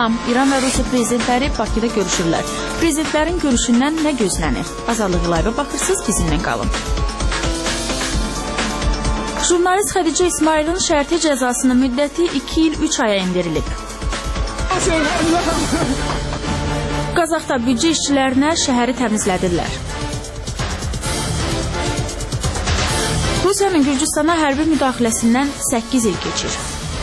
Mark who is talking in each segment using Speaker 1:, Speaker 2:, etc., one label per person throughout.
Speaker 1: Salam, İran və Rusiya prezidentləri Bakıda görüşürlər. Prezidentlərin görüşündən nə gözlənir? Azadlıq Live-a baxırsınız, bizimlə qalın. Jurnalist Xədicə İsmailin şərti cəzasının müddəti 2 il 3 aya endirilib. Qazaxda büdcə işçilərinə şəhəri təmizlədirlər. Rusiyanın Gürcüstana hərbi müdaxiləsindən 8 il keçir.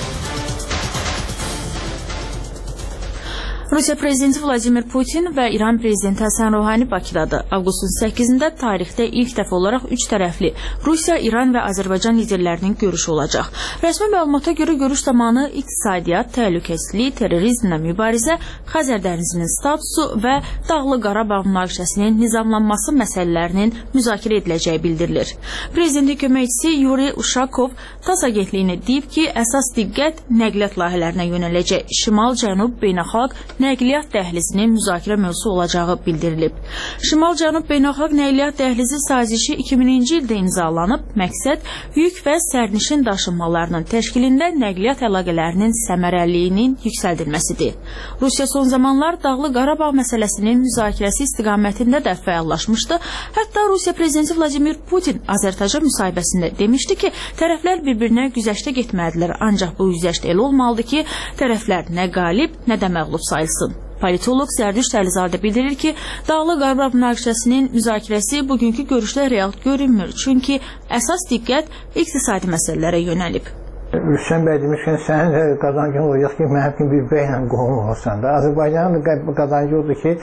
Speaker 1: Rusiya prezidenti Vladimir Putin və İran prezidenti Həsən Ruhani Bakıdadır. Avqustun 8-də tarixdə ilk dəfə olaraq 3 tərəfli Rusiya, İran və Azərbaycan liderlərinin görüşü olacaq. Rəsmi məlumata görə görüş zamanı iqtisadiyyat, təhlükəsizlik, terrorizmlə mübarizə, Xəzər dənizinin statusu və Dağlıq Qarabağ münaqişəsinin nizamlanması məsələlərinin müzakirə ediləcəyi bildirilir. Prezidentin köməkçisi Yuri Ushakov TASS agentliyinə deyib ki, əsas diqqət nəqliyyat layihələrinə yönələcək. Şimal-Cənub beynəlxalq nəqliyyat dəhlizinin müzakirə mövzusu olacağı bildirilib. Şimal-Cənub beynəlxalq nəqliyyat dəhlizi sazişi 2000-ci ildə imzalanıb. Məqsəd yük və sərnişin daşınmalarının təşkilində nəqliyyat əlaqələrinin səmərəliliyinin yüksəldilməsidir. Rusiya son zamanlar Dağlıq Qarabağ məsələsinin müzakirəsi istiqamətində də fəallaşmışdı. Hətta Rusiya prezidenti Vladimir Putin Azərtaycan müsahibəsində demişdi ki, tərəflər bir-birinə güzəştə getməlidirlər. Ancaq bu güzəşt elə olmalıdır ki, tərəflər nə qalib, nə də məğlub sayılsın. Politolog Zərdüşt Əlizadə bildirir ki, Dağlıq Qarabağ münaqişəsinin müzakirəsi bugünkü görüşdə real görünmür. Çünki əsas diqqət iqtisadi məsələlərə yönəlib.
Speaker 2: Rüstəm bəy demişkən, sənin də qazancın olacaq ki, mənim bir bəylə qohum olsan da. Azərbaycanın qazancı odur ki,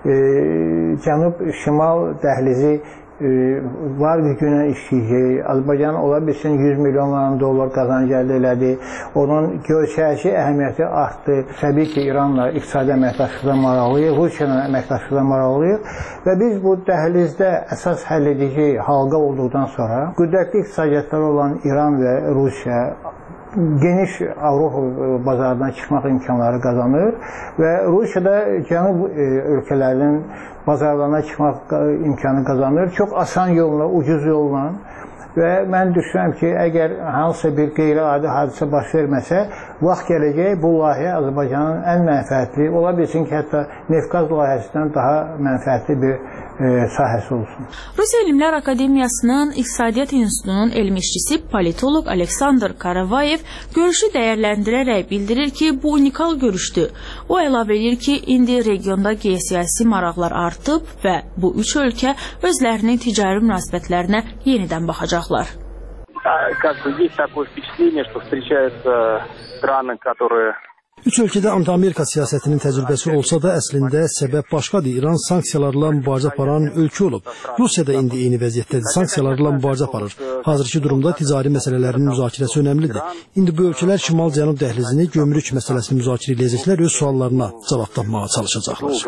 Speaker 2: Cənub-Şimal dəhlizi var gücünə işləyəcək. Azərbaycan ola bilsin 100 milyon dollar qazancı əldə elədi. Onun geosiyasi əhəmiyyəti artdı. Təbii ki, İranla iqtisadi əməkdaşlıqla maraqlıyıq, Rusiyanla əməkdaşlıqla maraqlıyıq və biz bu dəhlizdə əsas həll edici halqa olduqdan sonra qüdrətli iqtisadiyyatları olan İran və Rusiya geniş Avropa bazarından çıxmaq imkanları qazanır və Rusiyada cənub ölkələrinin bazarlarına çıxmaq imkanı qazanır. Çox asan yolla, ucuz yolla və mən düşünürəm ki, əgər hansısa bir qeyri-adi hadisə baş verməsə, vaxt gələcək bu layihə Azərbaycanın ən mənfəətli, ola bilsin ki, hətta Neft-Qaz layihəsindən daha mənfəətli bir sahəsi olsun.
Speaker 1: Rusiya Elmlər Akademiyasının İqtisadiyyat İnstitutunun elmi işçisi politoloq Aleksandr Karavayev görüşü dəyərləndirərək bildirir ki, bu unikal görüşdür. O əlavə edir ki, indi regionda geosiyasi maraqlar artıb və bu üç ölkə özlərinin ticari münasibətlərinə yenidən baxacaqlar.
Speaker 3: Üç ölkədə anti-Amerika siyasətinin təcrübəsi olsa da, əslində səbəb başqadır. İran sanksiyalarla mübarizə aparan ölkə olub. Rusiya da indi eyni vəziyyətdədir. Sanksiyalarla mübarizə aparır. Hazırki durumda ticari məsələlərinin müzakirəsi önəmlidir. İndi bu ölkələr Şimal-Cənub dəhlizini, gömrük məsələsini müzakirə edəcəklər, öz suallarına cavab tapmağa çalışacaqlar.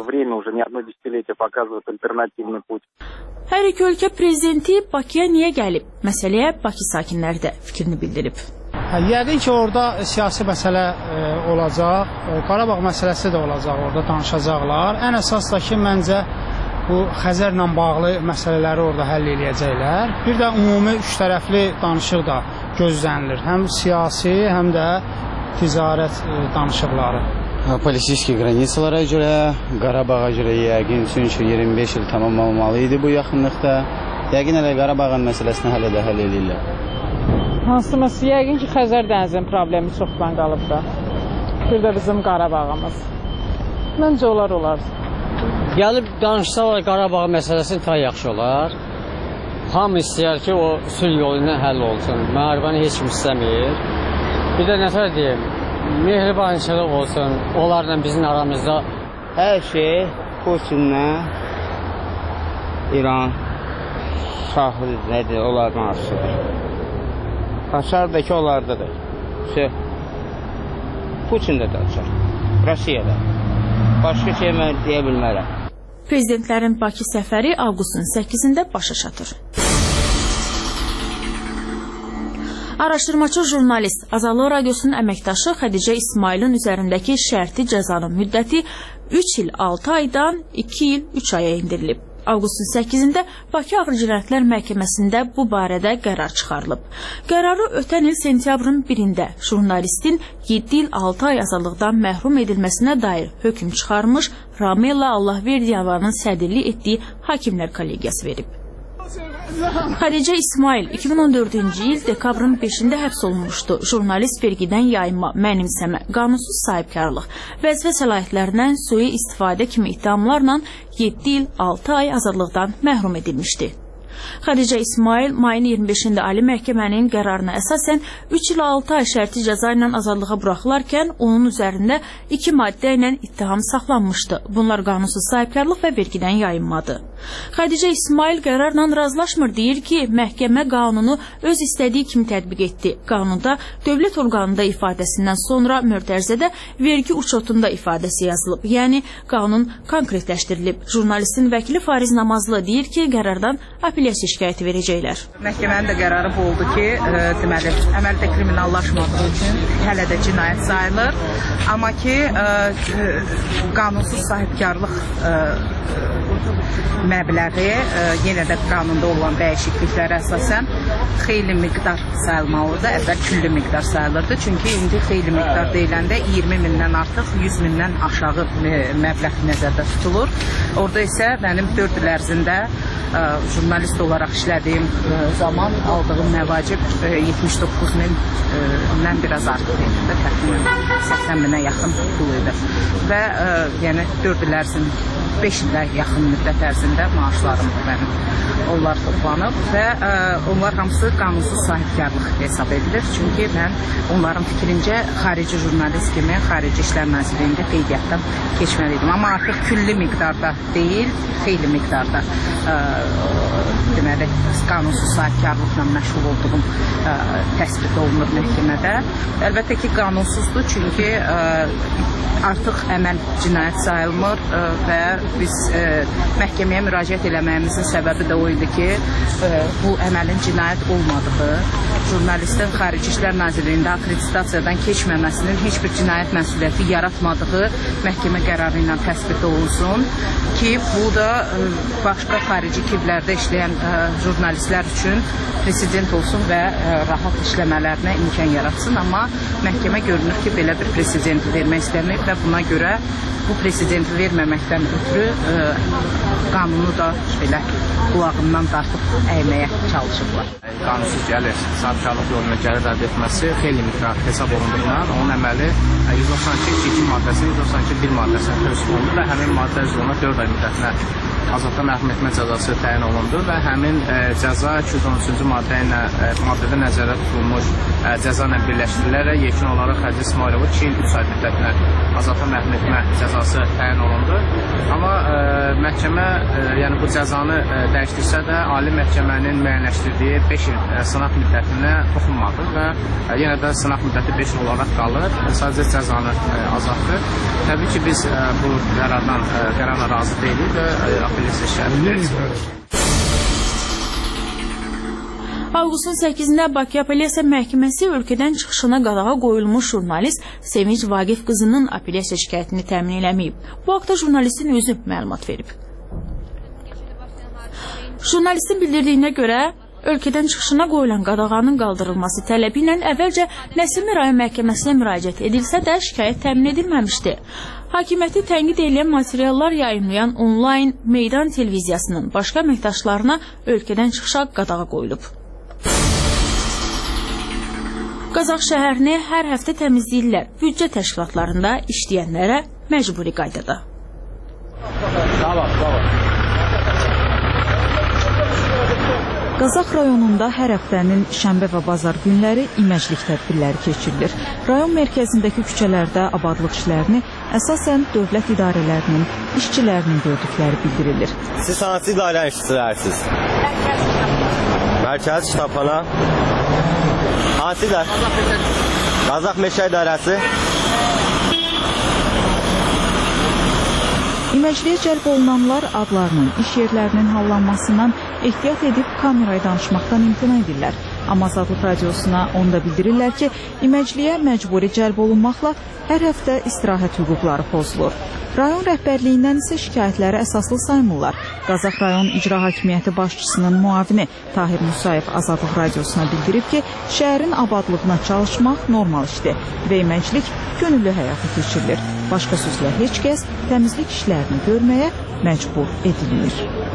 Speaker 1: Hər iki ölkə prezidenti Bakıya niyə gəlib? Məsələyə Bakı sakinləri də fikrini bildirib.
Speaker 4: Yəqin ki, orada siyasi məsələ olacaq, Qarabağ məsələsi də olacaq, orada danışacaqlar. Ən əsas da ki, məncə bu Xəzərlə bağlı məsələləri orada həll edəcəklər. Bir də ümumi üç tərəfli danışıq da gözlənilir. Həm siyasi, həm də ticarət danışıqları.
Speaker 5: Politik qranislara görə, Qarabağa görə yəqin çünki 25 il tamam olmalı idi bu yaxınlıqda. Yəqin elə Qarabağın məsələsini hələ də həll edirlər.
Speaker 6: Hansı məsələ? Yəqin ki, Xəzər dənizinin problemi çoxdan qalıb da. Bir də bizim Qarabağımız. Məncə olar.
Speaker 7: Gəlib danışsalar Qarabağ məsələsini daha yaxşı olar. Hamı istəyər ki, o sülh yolu ilə həll olsun. Müharibəni heç kim istəmir. Bir də nətər deyim, mehribançılıq olsun, onlarla bizim aramızda.
Speaker 5: Hər şey Putinlə İran şahı nədir, onlardan asılıdır. Açar da ki, onlardadır. Putin də açar. Rusiyada. Başqa şey mən deyə bilmərəm.
Speaker 1: Prezidentlərin Bakı səfəri avqustun 8-də başa çatır. Araşdırmaçı jurnalist Azadlıq Radiosunun əməkdaşı Xədicə İsmailin üzərindəki şərti cəzanın müddəti 3 il 6 aydan 2 il 3 aya endirilib. Avqustun 8-də Bakı Ağır Cinayətlər Məhkəməsində bu barədə qərar çıxarılıb. Qərarı ötən il sentyabrın 1-də jurnalistin 7 il 6 ay azadlıqdan məhrum edilməsinə dair hökm çıxarmış Ramella Allahverdiyevanın sədrlik etdiyi Hakimlər Kollegiyası verib. Xədicə İsmail 2014-cü il dekabrın 5-də həbs olunmuşdu. Jurnalist vergidən yayınma, mənimsəmə, qanunsuz sahibkarlıq, vəzifə səlahiyyətlərindən sui istifadə kimi ittihamlarla 7 il 6 ay azadlıqdan məhrum edilmişdi. Xədicə İsmail mayın 25-də Ali Məhkəmənin qərarına əsasən 3 il 6 ay şərti cəza ilə azadlığa buraxılarkən onun üzərində 2 maddə ilə ittiham saxlanmışdı. Bunlar qanunsuz sahibkarlıq və vergidən yayınmadır. Xədicə İsmail qərarla razılaşmır, deyir ki, məhkəmə qanunu öz istədiyi kimi tətbiq etdi. Qanunda dövlət orqanında ifadəsindən sonra mötərizədə vergi uçotunda ifadəsi yazılıb. Yəni, qanun konkretləşdirilib. Jurnalistin vəkili Fariz Namazlı deyir ki, qərardan apellyasiya şikayəti verəcəklər.
Speaker 8: Məhkəmənin də qərarı bu oldu ki, deməli, əməldə kriminallaşmadığı üçün hələ də cinayət sayılır. Amma ki, qanunsuz sahibkarlıq məbləği yenə də qanunda olan dəyişikliklərə əsasən xeyli miqdar sayılmalıdır. Əvvəl külli miqdar sayılırdı. Çünki indi xeyli miqdar deyiləndə 20 mindən artıq 100 mindən aşağı məbləğ nəzərdə tutulur. Orada isə mənim 4 il ərzində jurnalist olaraq işlədiyim zaman aldığım məvacib 79 mindən biraz artıq idi. Təxminən 80 minə yaxın pul idi. Və yəni 4 il ərzində 5 ilə yaxın müddət ərzində maaşlarım mənim onlar toplanıb və onlar hamısı qanunsuz sahibkarlıq hesab edilir. Çünki mən onların fikrincə xarici jurnalist kimi Xarici İşlər Nazirliyində qeydiyyatdan keçməliydim. Amma artıq külli miqdarda deyil, xeyli miqdarda deməli, qanunsuz sahibkarlıqla məşğul olduğum təsbit olunur məhkəmədə. Əlbəttə ki, qanunsuzdur, çünki artıq əməl cinayət sayılmır və biz məhkəməyə müraciət eləməyimizin səbəbi də o idi ki, bu əməlin cinayət olmadığı, jurnalistin Xarici İşlər Nazirliyində akreditasiyadan keçməməsinin heç bir cinayət məsuliyyəti yaratmadığı məhkəmə qərarı ilə təsbit olunsun ki, bu da başqa xarici killərdə işləyən jurnalistlər üçün president olsun və rahat işləmələrinə imkan yaratsın. Amma məhkəmə görünür ki, belə bir presidenti vermək istəməyib və buna görə bu presidenti verməməkdən ötürü qanunu da belə qulağından dartıb əyməyə çalışıblar.
Speaker 9: Qanunsuz gəlir, sahibkarlıq yoluna gəlir əldə etməsi xeyli miqdar hesab olunduğundan onun əməli 192 maddəsi, 192 maddəsinə tövsif olundu və həmin maddə üzrə 4 ay müddətinə azadlıqdan məhrum etmə cəzası təyin olundu və həmin cəza 213-cü maddədə nəzərdə tutulmuş cəza ilə birləşdirilərək yekun olaraq Xədicə İsmailova 2 il 3 ay müddətinə azadlıqdan məhrum etmə cəzası təyin olundu. Amma məhkəmə yəni bu cəzanı dəyişdirsə də Ali Məhkəmənin müəyyənləşdirdiyi 5 il sınaq müddətinə toxunmadı və yenə də sınaq müddəti 5 il olaraq qalır. Sadəcə cəzanı azaltdı. Təbii ki, biz bu qərarla razı deyilik və apellyasiya şikayəti edirik.
Speaker 1: Avqustun 8-də Bakı Apellyasiya Məhkəməsi ölkədən çıxışına qadağa qoyulmuş jurnalist Sevinç Vaqif qızının apellyasiya şikayətini təmin eləməyib. Bu haqda jurnalistin özü məlumat verib. Jurnalistin bildirdiyinə görə, ölkədən çıxışına qoyulan qadağanın qaldırılması tələbi ilə əvvəlcə Nəsimi rayon məhkəməsinə müraciət edilsə də şikayət təmin edilməmişdi. Hakimiyyəti tənqid edən materiallar yayımlayan onlayn Meydan televiziyasının başqa əməkdaşlarına ölkədən çıxışa qadağa qoyulub. Qazax şəhərini hər həftə təmizləyirlər. Büdcə təşkilatlarında işləyənlərə məcburi qaydada.
Speaker 10: Qazax rayonunda hər həftənin şənbə və bazar günləri iməclik tədbirləri keçirilir. Rayon mərkəzindəki küçələrdə abadlıq işlərini əsasən dövlət idarələrinin işçilərinin gördükləri bildirilir.
Speaker 11: Siz hansı idarənin işçilərsiniz? Mərkəz kitabxana. Hansı idarə? Qazax Meşə İdarəsi.
Speaker 10: İməcliyə cəlb olunanlar adlarının, iş yerlərinin hallanmasından ehtiyat edib kameraya danışmaqdan imtina edirlər. Amma Azadlıq Radiosuna onda bildirirlər ki, iməcliyə məcburi cəlb olunmaqla hər həftə istirahət hüquqları pozulur. Rayon rəhbərliyindən isə şikayətləri əsaslı saymırlar. Qazax rayon İcra Hakimiyyəti başçısının müavini Tahir Musayev Azadlıq Radiosuna bildirib ki, şəhərin abadlığına çalışmaq normal işdir və iməclik könüllü həyata keçirilir. Başqa sözlə heç kəs təmizlik işlərini görməyə məcbur edilmir.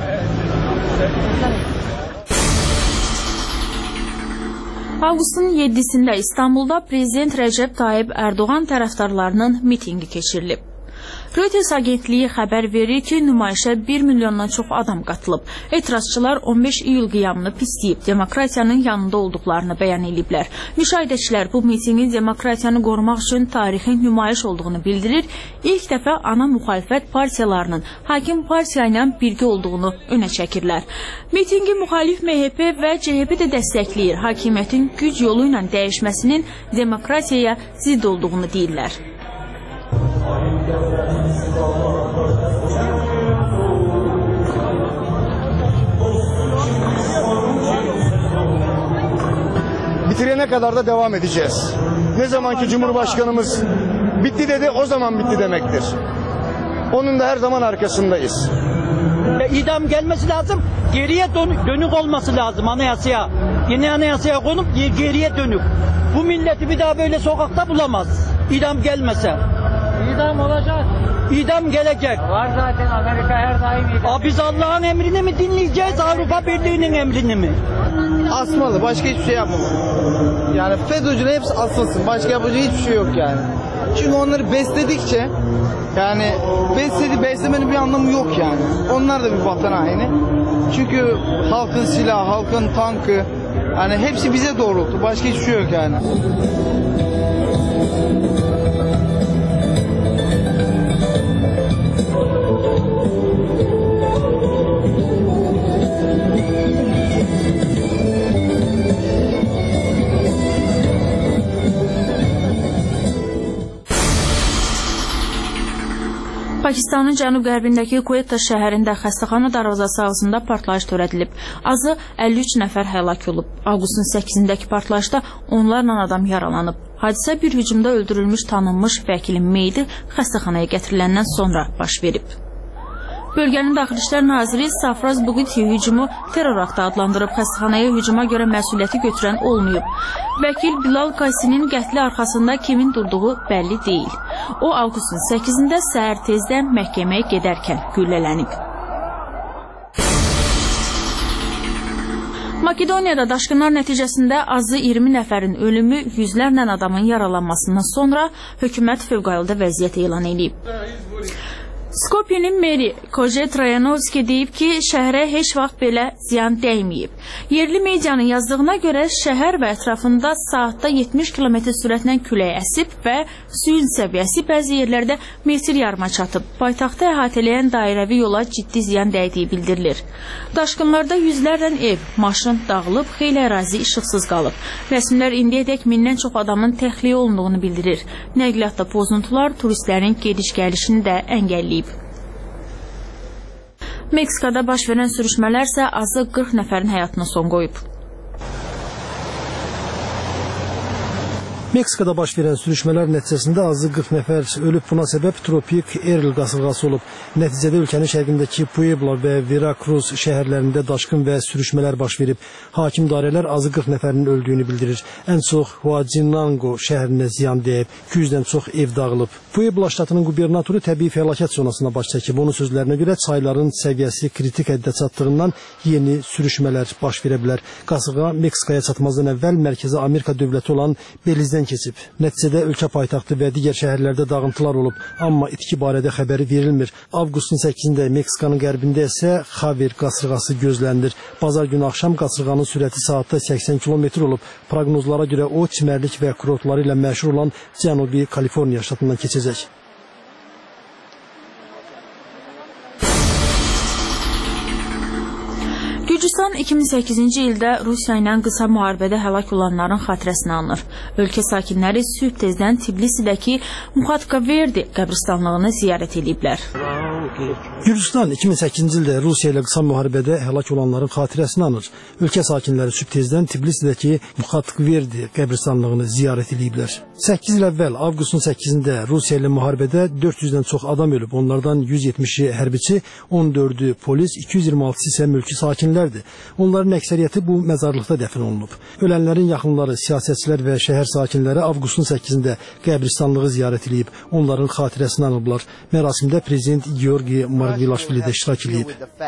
Speaker 1: Avqustun 7-sində İstanbulda Prezident Rəcəb Tayyib Ərdoğan tərəfdarlarının mitinqi keçirilib. Reuters agentliyi xəbər verir ki, nümayişə 1 milyondan çox adam qatılıb. Etirazçılar 15 iyul qiyamını pisləyib, demokratiyanın yanında olduqlarını bəyan ediblər. Müşahidəçilər bu mitinqin demokratiyanı qorumaq üçün tarixi nümayiş olduğunu bildirir. İlk dəfə ana müxalifət partiyalarının hakim partiya ilə birgə olduğunu önə çəkirlər. Mitinqi müxalif MHP və CHP də dəstəkləyir. Hakimiyyətin güc yolu ilə dəyişməsinin demokratiyaya zidd olduğunu deyirlər.
Speaker 12: Bitirene kadar da devam edeceğiz. Ne zaman ki Cumhurbaşkanımız bitti dedi, o zaman bitti demektir. Onun da her zaman arkasındayız.
Speaker 13: İdam gelmesi lazım, geriye dönük olması lazım anayasaya. Yeni anayasaya konup geriye dönük. Bu milleti bir daha böyle sokakta bulamaz. İdam gelmese.
Speaker 14: İdam olacak.
Speaker 13: İdam gelecek.
Speaker 14: Var zaten, Amerika her daim idam.
Speaker 13: Biz Allah'ın emrini mi dinleyeceğiz, Avrupa Birliği'nin emrini mi?
Speaker 12: Asmalı, başka hiçbir şey yapmamalı. Yani FETÖ'cüler hepsi asılsın, başka yapacağı hiçbir şey yok yani. Çünkü onları besledikçe, yani beslemenin bir anlamı yok yani. Onlar da bir vatan haini. Çünkü halkın silahı, halkın tankı, yani hepsi bize doğrultu, başka hiçbir şey yok yani.
Speaker 1: Pakistanın cənub-qərbindəki Quetta şəhərində xəstəxana darvazası ağzında partlayış törədilib. Azı 53 nəfər həlak olub. Avqustun 8-dəki partlayışda onlarla adam yaralanıb. Hadisə bir hücumda öldürülmüş tanınmış vəkilin meyidi xəstəxanaya gətiriləndən sonra baş verib. Bölgənin Daxili İşlər Naziri Safraz Buguti hücumu terror aktı adlandırıb. Xəstəxanaya hücuma görə məsuliyyəti götürən olmayıb. Vəkil Bilal Qaysinin qətli arxasında kimin durduğu bəlli deyil. O, avqustun 8-də səhər tezdən məhkəməyə gedərkən güllələnib. Makedoniyada daşqınlar nəticəsində azı 20 nəfərin ölümü, yüzlərlə adamın yaralanmasından sonra hökumət fövqəladə vəziyyət elan edib. Skopyenin meri Koje Trayanovski deyib ki, şəhərə heç vaxt belə ziyan dəyməyib. Yerli medianın yazdığına görə şəhər və ətrafında saatda 70 km sürətlə külək əsib və suyun səviyyəsi bəzi yerlərdə metr yarıma çatıb. Paytaxtı əhatələyən dairəvi yola ciddi ziyan dəydiyi bildirilir. Daşqınlarda yüzlərlə ev, maşın dağılıb, xeyli ərazi işıqsız qalıb. Rəsmilər indiyədək mindən çox adamın təxliyə olunduğunu bildirir. Nəqliyyatda pozuntular turistlərin gediş-gəlişini də əngəlləyib. Meksikada baş verən sürüşmələr isə azı 40 nəfərin həyatına son qoyub.
Speaker 3: Meksikada baş verən sürüşmələr nəticəsində azı 40 nəfər ölüb. Buna səbəb tropik Eril qasırğası olub. Nəticədə ölkənin şərqindəki Puebla və Veracruz şəhərlərində daşqın və sürüşmələr baş verib. Hakim dairələr azı 40 nəfərin öldüyünü bildirir. Ən çox Huadzinango şəhərinə ziyan dəyib. 200-dən çox ev dağılıb. Puebla ştatının qubernatoru təbii fəlakət zonasına baş çəkib. Onun sözlərinə görə çayların səviyyəsi kritik həddə çatdığından yeni sürüşmələr baş verə bilər. Qasırğa Meksikaya çatmazdan əvvəl Mərkəzi Amerika dövləti olan Belizdən keçib. Nəticədə ölkə paytaxtı və digər şəhərlərdə dağıntılar olub, amma itki barədə xəbəri verilmir. Avqustun 8-də Meksikanın qərbində isə Xaver qasırğası gözlənilir. Bazar günü axşam qasırğanın sürəti saatda 80 km olub. Proqnozlara görə o çimərlik və kurortları ilə məşhur olan Cənubi Kaliforniya ştatından keçəcək.
Speaker 1: Gürcüstan 2008-ci ildə Rusiya ilə qısa müharibədə həlak olanların xatirəsini anır. Ölkə sakinləri sübh tezdən Tbilisidəki Muxatkaverdi qəbristanlığını ziyarət ediblər.
Speaker 3: Gürcüstan 2008-ci ildə Rusiya ilə qısa müharibədə həlak olanların xatirəsini anır. Ölkə sakinləri sübh tezdən Tbilisidəki Muxatkaverdi qəbristanlığını ziyarət ediblər. 8 il əvvəl avqustun 8-də Rusiya ilə müharibədə 400-dən çox adam ölüb. Onlardan 170-i hərbiçi, 14-ü polis, 226-sı isə mülki sakinlərdir. Onların əksəriyyəti bu məzarlıqda dəfn olunub. Ölənlərin yaxınları, siyasətçilər və şəhər sakinləri avqustun 8-də qəbristanlığı ziyarət edib, onların xatirəsini anıblar. Mərasimdə prezident Georgi Margvelashvili də iştirak edib.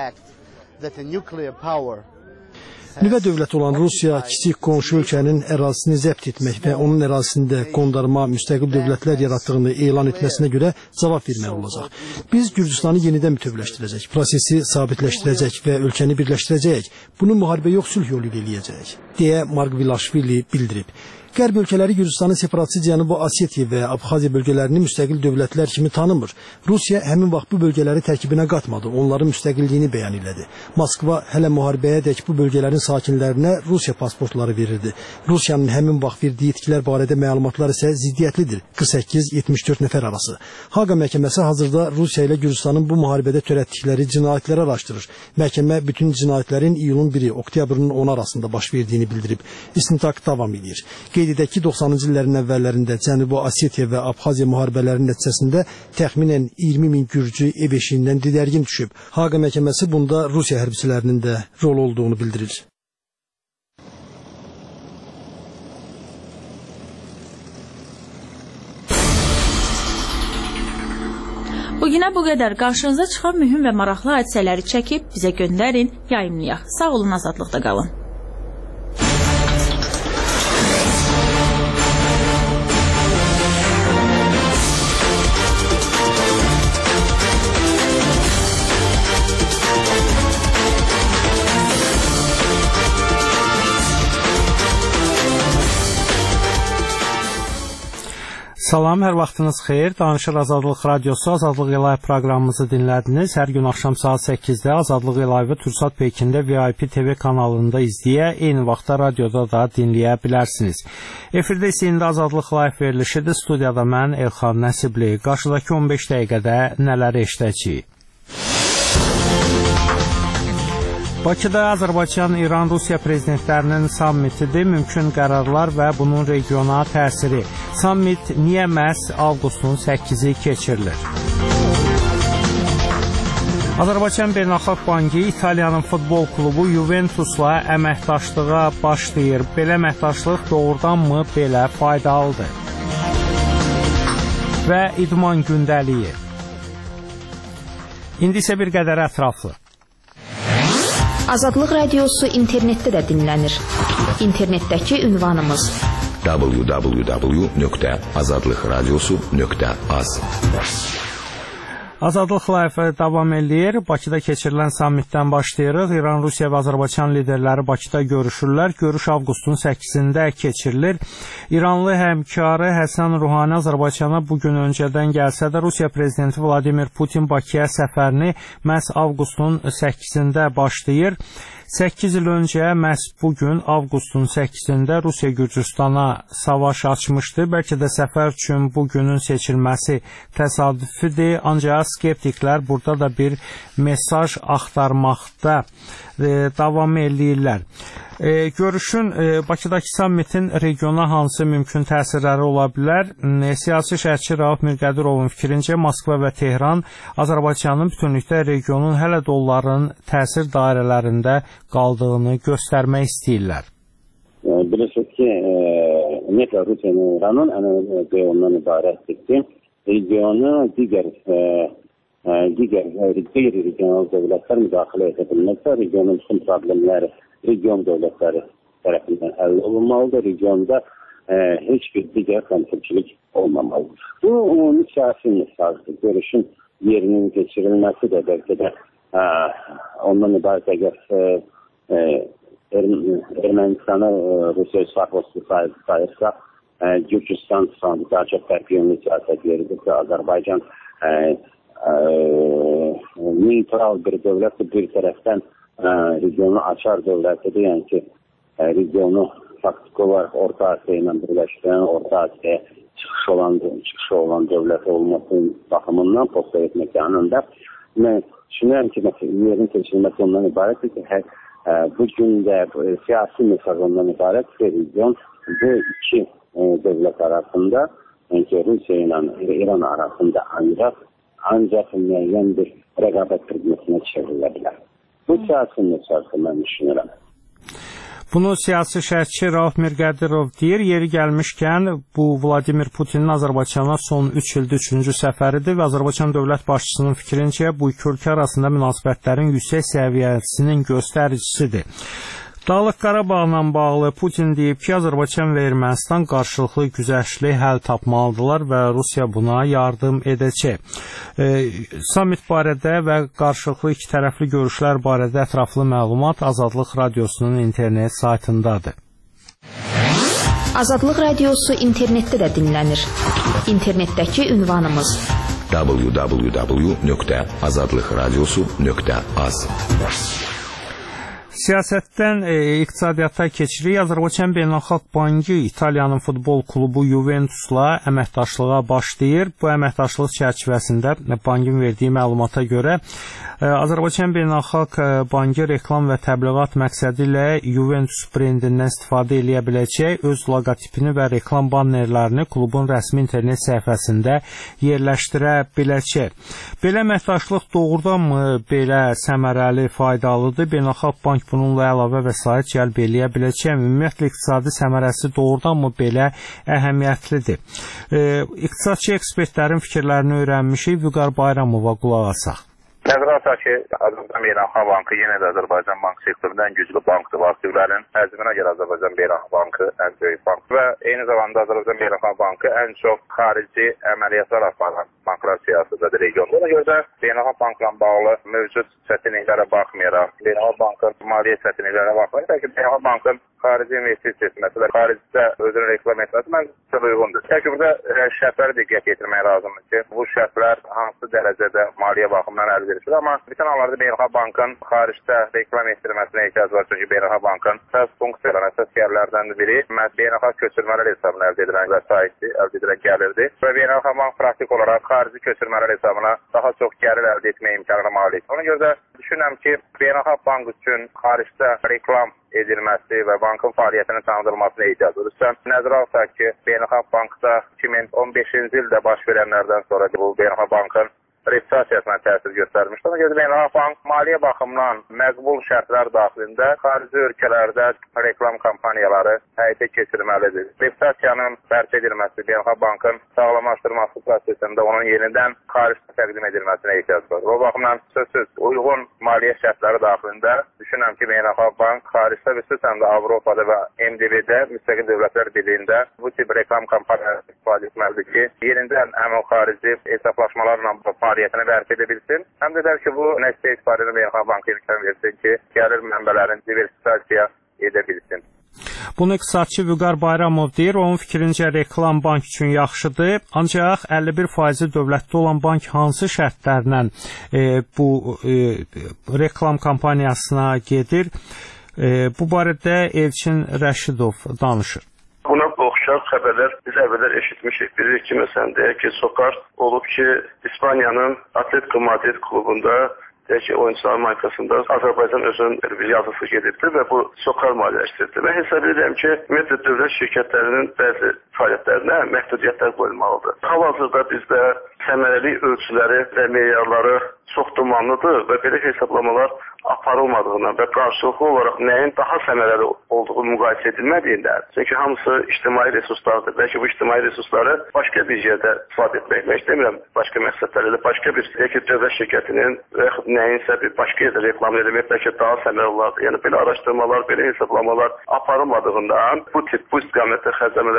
Speaker 3: Nüvə dövləti olan Rusiya kiçik qonşu ölkənin ərazisini zəbt etmək və onun ərazisində qondarma müstəqil dövlətlər yaratdığını elan etməsinə görə cavab verməli olacaq. Biz Gürcüstanı yenidən bütövləşdirəcək, prosesi sabitləşdirəcək və ölkəni birləşdirəcək. Bunu müharibə yox, sülh yolu ilə eləyəcək, deyə Margvelashvili bildirib. Qərb ölkələri Gürcüstanın separatçı Cənubi Osetiya və Abxaziya bölgələrini müstəqil dövlətlər kimi tanımır. Rusiya həmin vaxt bu bölgələri tərkibinə qatmadı, onların müstəqilliyini bəyan elədi. Moskva hələ müharibəyədək bu bölgələrin sakinlərinə Rusiya pasportları verirdi. Rusiyanın həmin vaxt verdiyi itkilər barədə məlumatlar isə ziddiyyətlidir. 48-74 nəfər arası. Haqa məhkəməsi hazırda Rusiya ilə Gürcüstanın bu müharibədə törətdikləri cinayətləri araşdırır. Məhkəmə bütün cinayətlərin iyulun 1-i, oktyabrın 10 arasında baş verdiyini bildirib. İstintaq davam edir. Qeyd edək ki, 90-cı illərin əvvəllərində Cənubi Osetiya və Abxaziya müharibələrinin nəticəsində təxminən 20 min gürcü ev eşiyindən didərgin düşüb. Haqa məhkəməsi bunda Rusiya hərbiçilərinin də rol olduğunu bildirir.
Speaker 1: Bugünə bu qədər. Qarşınıza çıxan mühüm və maraqlı hadisələri çəkib bizə göndərin, yayımlayaq. Sağ olun, azadlıqda qalın.
Speaker 15: Salam, hər vaxtınız xeyir. Danışır Azadlıq Radiosu, Azadlıq Live proqramımızı dinlədiniz. Hər gün axşam saat 8-də Azadlıq Live-ı Tursat Pekində VIP TV kanalında izləyə, eyni vaxtda radioda da dinləyə bilərsiniz. Efirdə isə indi Azadlıq Live verilişidir. Studiyada mən Elxan Nəsibli. Qarşıdakı 15 dəqiqədə nələri eşidəcəyik? Bakıda Azərbaycan-İran-Rusiya prezidentlərinin sammitidir, mümkün qərarlar və bunun regiona təsiri. Sammit niyə məhz avqustun 8-i keçirilir? Azərbaycan Beynəlxalq Bankı İtaliyanın futbol klubu Juventusla əməkdaşlığa başlayır. Belə əməkdaşlıq doğrudanmı belə faydalıdır? Və idman gündəliyi. İndi isə bir qədər ətraflı.
Speaker 16: Azadlıq Radiosu internetdə də dinlənir. İnternetdəki ünvanımız www.azadlıqradiosu.az.
Speaker 15: Azadlıq Live davam edir. Bakıda keçirilən sammitdən başlayırıq. İran, Rusiya və Azərbaycan liderləri Bakıda görüşürlər. Görüş avqustun 8-də keçirilir. İranlı həmkarı Həsən Ruhani Azərbaycana bugün öncədən gəlsə də Rusiya prezidenti Vladimir Putin Bakıya səfərini məhz avqustun 8-də başlayır. 8 il öncə məhz bugün avqustun 8-də Rusiya Gürcüstana savaş açmışdı. Bəlkə də səfər üçün bugünün seçilməsi təsadüfidir. Ancaq skeptiklər burada da bir mesaj axtarmaqda davam edirlər. Görüşün Bakıdakı sammitin regiona hansı mümkün təsirləri ola bilər? Siyasi şərhçi Rauf Mirqədirovun fikrincə Moskva və Tehran Azərbaycanın bütünlükdə regionun hələ də onların təsir dairələrində qaldığını göstərmək istəyirlər.
Speaker 17: Bilirsiniz ki, ümumiyyətlə Rusiyanın İranın ondan ibarətdir ki, regionu digər qeyri-regional dövlətlər müdaxilə edə bilməkdə, regionun bütün problemləri region dövlətləri tərəfindən həll olunmalıdır. Regionda heç bir digər konfliktçilik olmamalıdır. Bu ümumi siyasi mesajdır. Görüşün yerinin keçirilməsi də bəlkə də ondan ibarət əgər Ermənistanı Rusiya İsfahosu sayırsa, Gürcüstan daha çox tərkiyonlu siyasət yeridir. Azərbaycan neytral bir dövlətdir. Bir tərəfdən regionu açar dövlətidir. Yəni ki, regionu faktiki olaraq Orta Asiya ilə birləşdirən, Orta Asiya çıxışı olan dövlət olması baxımından postsovet məkanında mən düşünürəm ki, yerin seçilməsi ondan ibarətdir ki, bu gün də siyasi mesaj ondan ibarət ki, region bu iki dövlət arasında, yəni ki, Rusiya ilə İran arasında ancaq müəyyən bir rəqabət xidmətinə çevrilə bilər. Bu siyasi mesajdır, mən düşünürəm.
Speaker 15: Bunu siyasi şərhçi Rauf Mirqədirov deyir. Yeri gəlmişkən, bu Vladimir Putinin Azərbaycana son 3 ildə 3-cü səfəridir və Azərbaycan dövlət başçısının fikrincə bu iki ölkə arasında münasibətlərin yüksək səviyyəsinin göstəricisidir. Dağlıq Qarabağla bağlı Putin deyib ki, Azərbaycan və Ermənistan qarşılıqlı güzəştli həll tapmalıdırlar və Rusiya buna yardım edəcək. Samit barədə və qarşılıqlı iki tərəfli görüşlər barədə ətraflı məlumat Azadlıq Radiosunun internet saytındadır.
Speaker 16: Azadlıq Radiosu internetdə də dinlənir. İnternetdəki ünvanımız www.azadlıqradiosu.az.
Speaker 15: Siyasətdən iqtisadiyyata keçirik. Azərbaycan Beynəlxalq Bankı İtaliyanın futbol klubu Juventusla əməkdaşlığa başlayır. Bu əməkdaşlıq çərçivəsində bankın verdiyi məlumata görə Azərbaycan Beynəlxalq Bankı reklam və təbliğat məqsədi ilə Juventus brendindən istifadə edə biləcək, öz loqotipini və reklam bannerlərini klubun rəsmi internet səhifəsində yerləşdirə biləcək. Belə əməkdaşlıq doğrudanmı belə səmərəli, faydalıdır? Beynəlxalq Bank bununla əlavə vəsait cəlb eləyə biləcək. Ümumiyyətlə iqtisadi səmərəsi doğrudanmı belə əhəmiyyətlidir? İqtisadçı ekspertlərin fikirlərini öyrənmişik. Vüqar Bayramova qulaq asaq.
Speaker 18: Nəzərə alsaq ki, Azərbaycan Beynəlxalq Bankı yenə də Azərbaycan bank sektorundan güclü bankdır. Aktivlərin həcminə görə Azərbaycan Beynəlxalq Bankı ən böyük bank və eyni zamanda Azərbaycan Beynəlxalq Bankı ən çox xarici əməliyyatlar aparan banklar siyasətədir regionda. Ona görə də Beynəlxalq Bankla bağlı mövcud çətinliklərə baxmayaraq, Beynəlxalq Bankın maliyyə çətinliklərə baxmayaraq, bəlkə Beynəlxalq Bankın xarici investisiya etməsi və xaricdə özünü reklam etməsi məncə uyğundur. Bəlkə burada şərtlərə diqqət yetirmək lazımdır ki, bu şərtlər hansı dərəcədə maliyyə baxımından əlverişlidir. Amma bütün hallarda Beynəlxalq Bankın xaricdə reklam etdirməsinə ehtiyac var. Çünki Beynəlxalq Bankın əsas funksiyalarından, əsas gəlirlərdən biri beynəlxalq köçürmələr hesabına əldə edilən vəsaitdir, əldə edilən gəlirdir. Və Beynəlxalq Bank praktik olaraq xarici köçürmələr hesabına daha çox gəlir əldə etmə imkanına malikdir. Ona görə də düşünürəm ki, Beynəlxalq Bank üçün xaricdə reklam edilməsi və bankın fəaliyyətinin tanıdılmasına ehtiyac var. Nəzərə alsaq ki, Beynəlxalq Bankda 2015-ci ildə baş verənlərdən sonra bu Beynəlxalq Bankın reputasiyasına təsir göstərmişdir. Ona görə Beynəlxalq Bank maliyyə baxımından məqbul şərtlər daxilində xarici ölkələrdə reklam kampaniyaları həyata keçirməlidir. Reputasiyanın bərpa edilməsi, Beynəlxalq Bankın sağlamlaşdırılması prosesində onun yenidən xaricdə təqdim edilməsinə ehtiyac var. O baxımdan sözsüz uyğun maliyyə şərtləri daxilində düşünürəm ki, Beynəlxalq Bank xaricdə və xüsusən də Avropada və MDB-də, Müstəqil Dövlətlər Birliyində bu tip reklam kampaniyaları istifadə etməlidir ki, yenidən həmin xarici hesablaşmalarla fəaliyyətini bərpa edə bilsin. Həm də ki, bu nəticə etibarıyla Beynəlxalq Bankı imkan versin ki, gəlir mənbələrini diversifikasiya edə bilsin.
Speaker 15: Bunu iqtisadçı Vüqar Bayramov deyir. Onun fikrincə reklam bank üçün yaxşıdır. Ancaq 51% dövlətdə olan bank hansı şərtlərlə bu reklam kampaniyasına gedir? Bu barədə Elçin Rəşidov danışır.
Speaker 19: Buna oxşar xəbərlər biz əvvəllər eşitmişik. Bilirik ki, məsələn, deyək ki, Sokar olub ki, İspaniyanın Atletico Madrid klubunda deyək ki, oyuncuların markasında Azərbaycan özünün bir yazısı gedibdir və bu Sokar maliyyələşdirdi. Mən hesab edirəm ki, ümumiyyətlə dövlət şirkətlərinin bəzi fəaliyyətlərinə məhdudiyyətlər qoyulmalıdır. Hal-hazırda bizdə səmərəli ölçüləri və meyarları çox dumanlıdır və belə hesablamalar aparılmadığından və qarşılıqlı olaraq nəyin daha səmərəli olduğu müqayisə edilmədiyindən, çünki hamısı ictimai resurslardır. Bəlkə bu ictimai resursları başqa bir yerdə istifadə etmək. Mən istəmirəm başqa məqsədlərlə, başqa bir dövlət şirkətinin və yaxud nəyinsə bir başqa yerdə reklam etmək bəlkə daha səmərəli olardı. Yəni belə araşdırmalar, belə hesablamalar aparılmadığından bu tip, bu istiqamətdə xərcləmələrə bir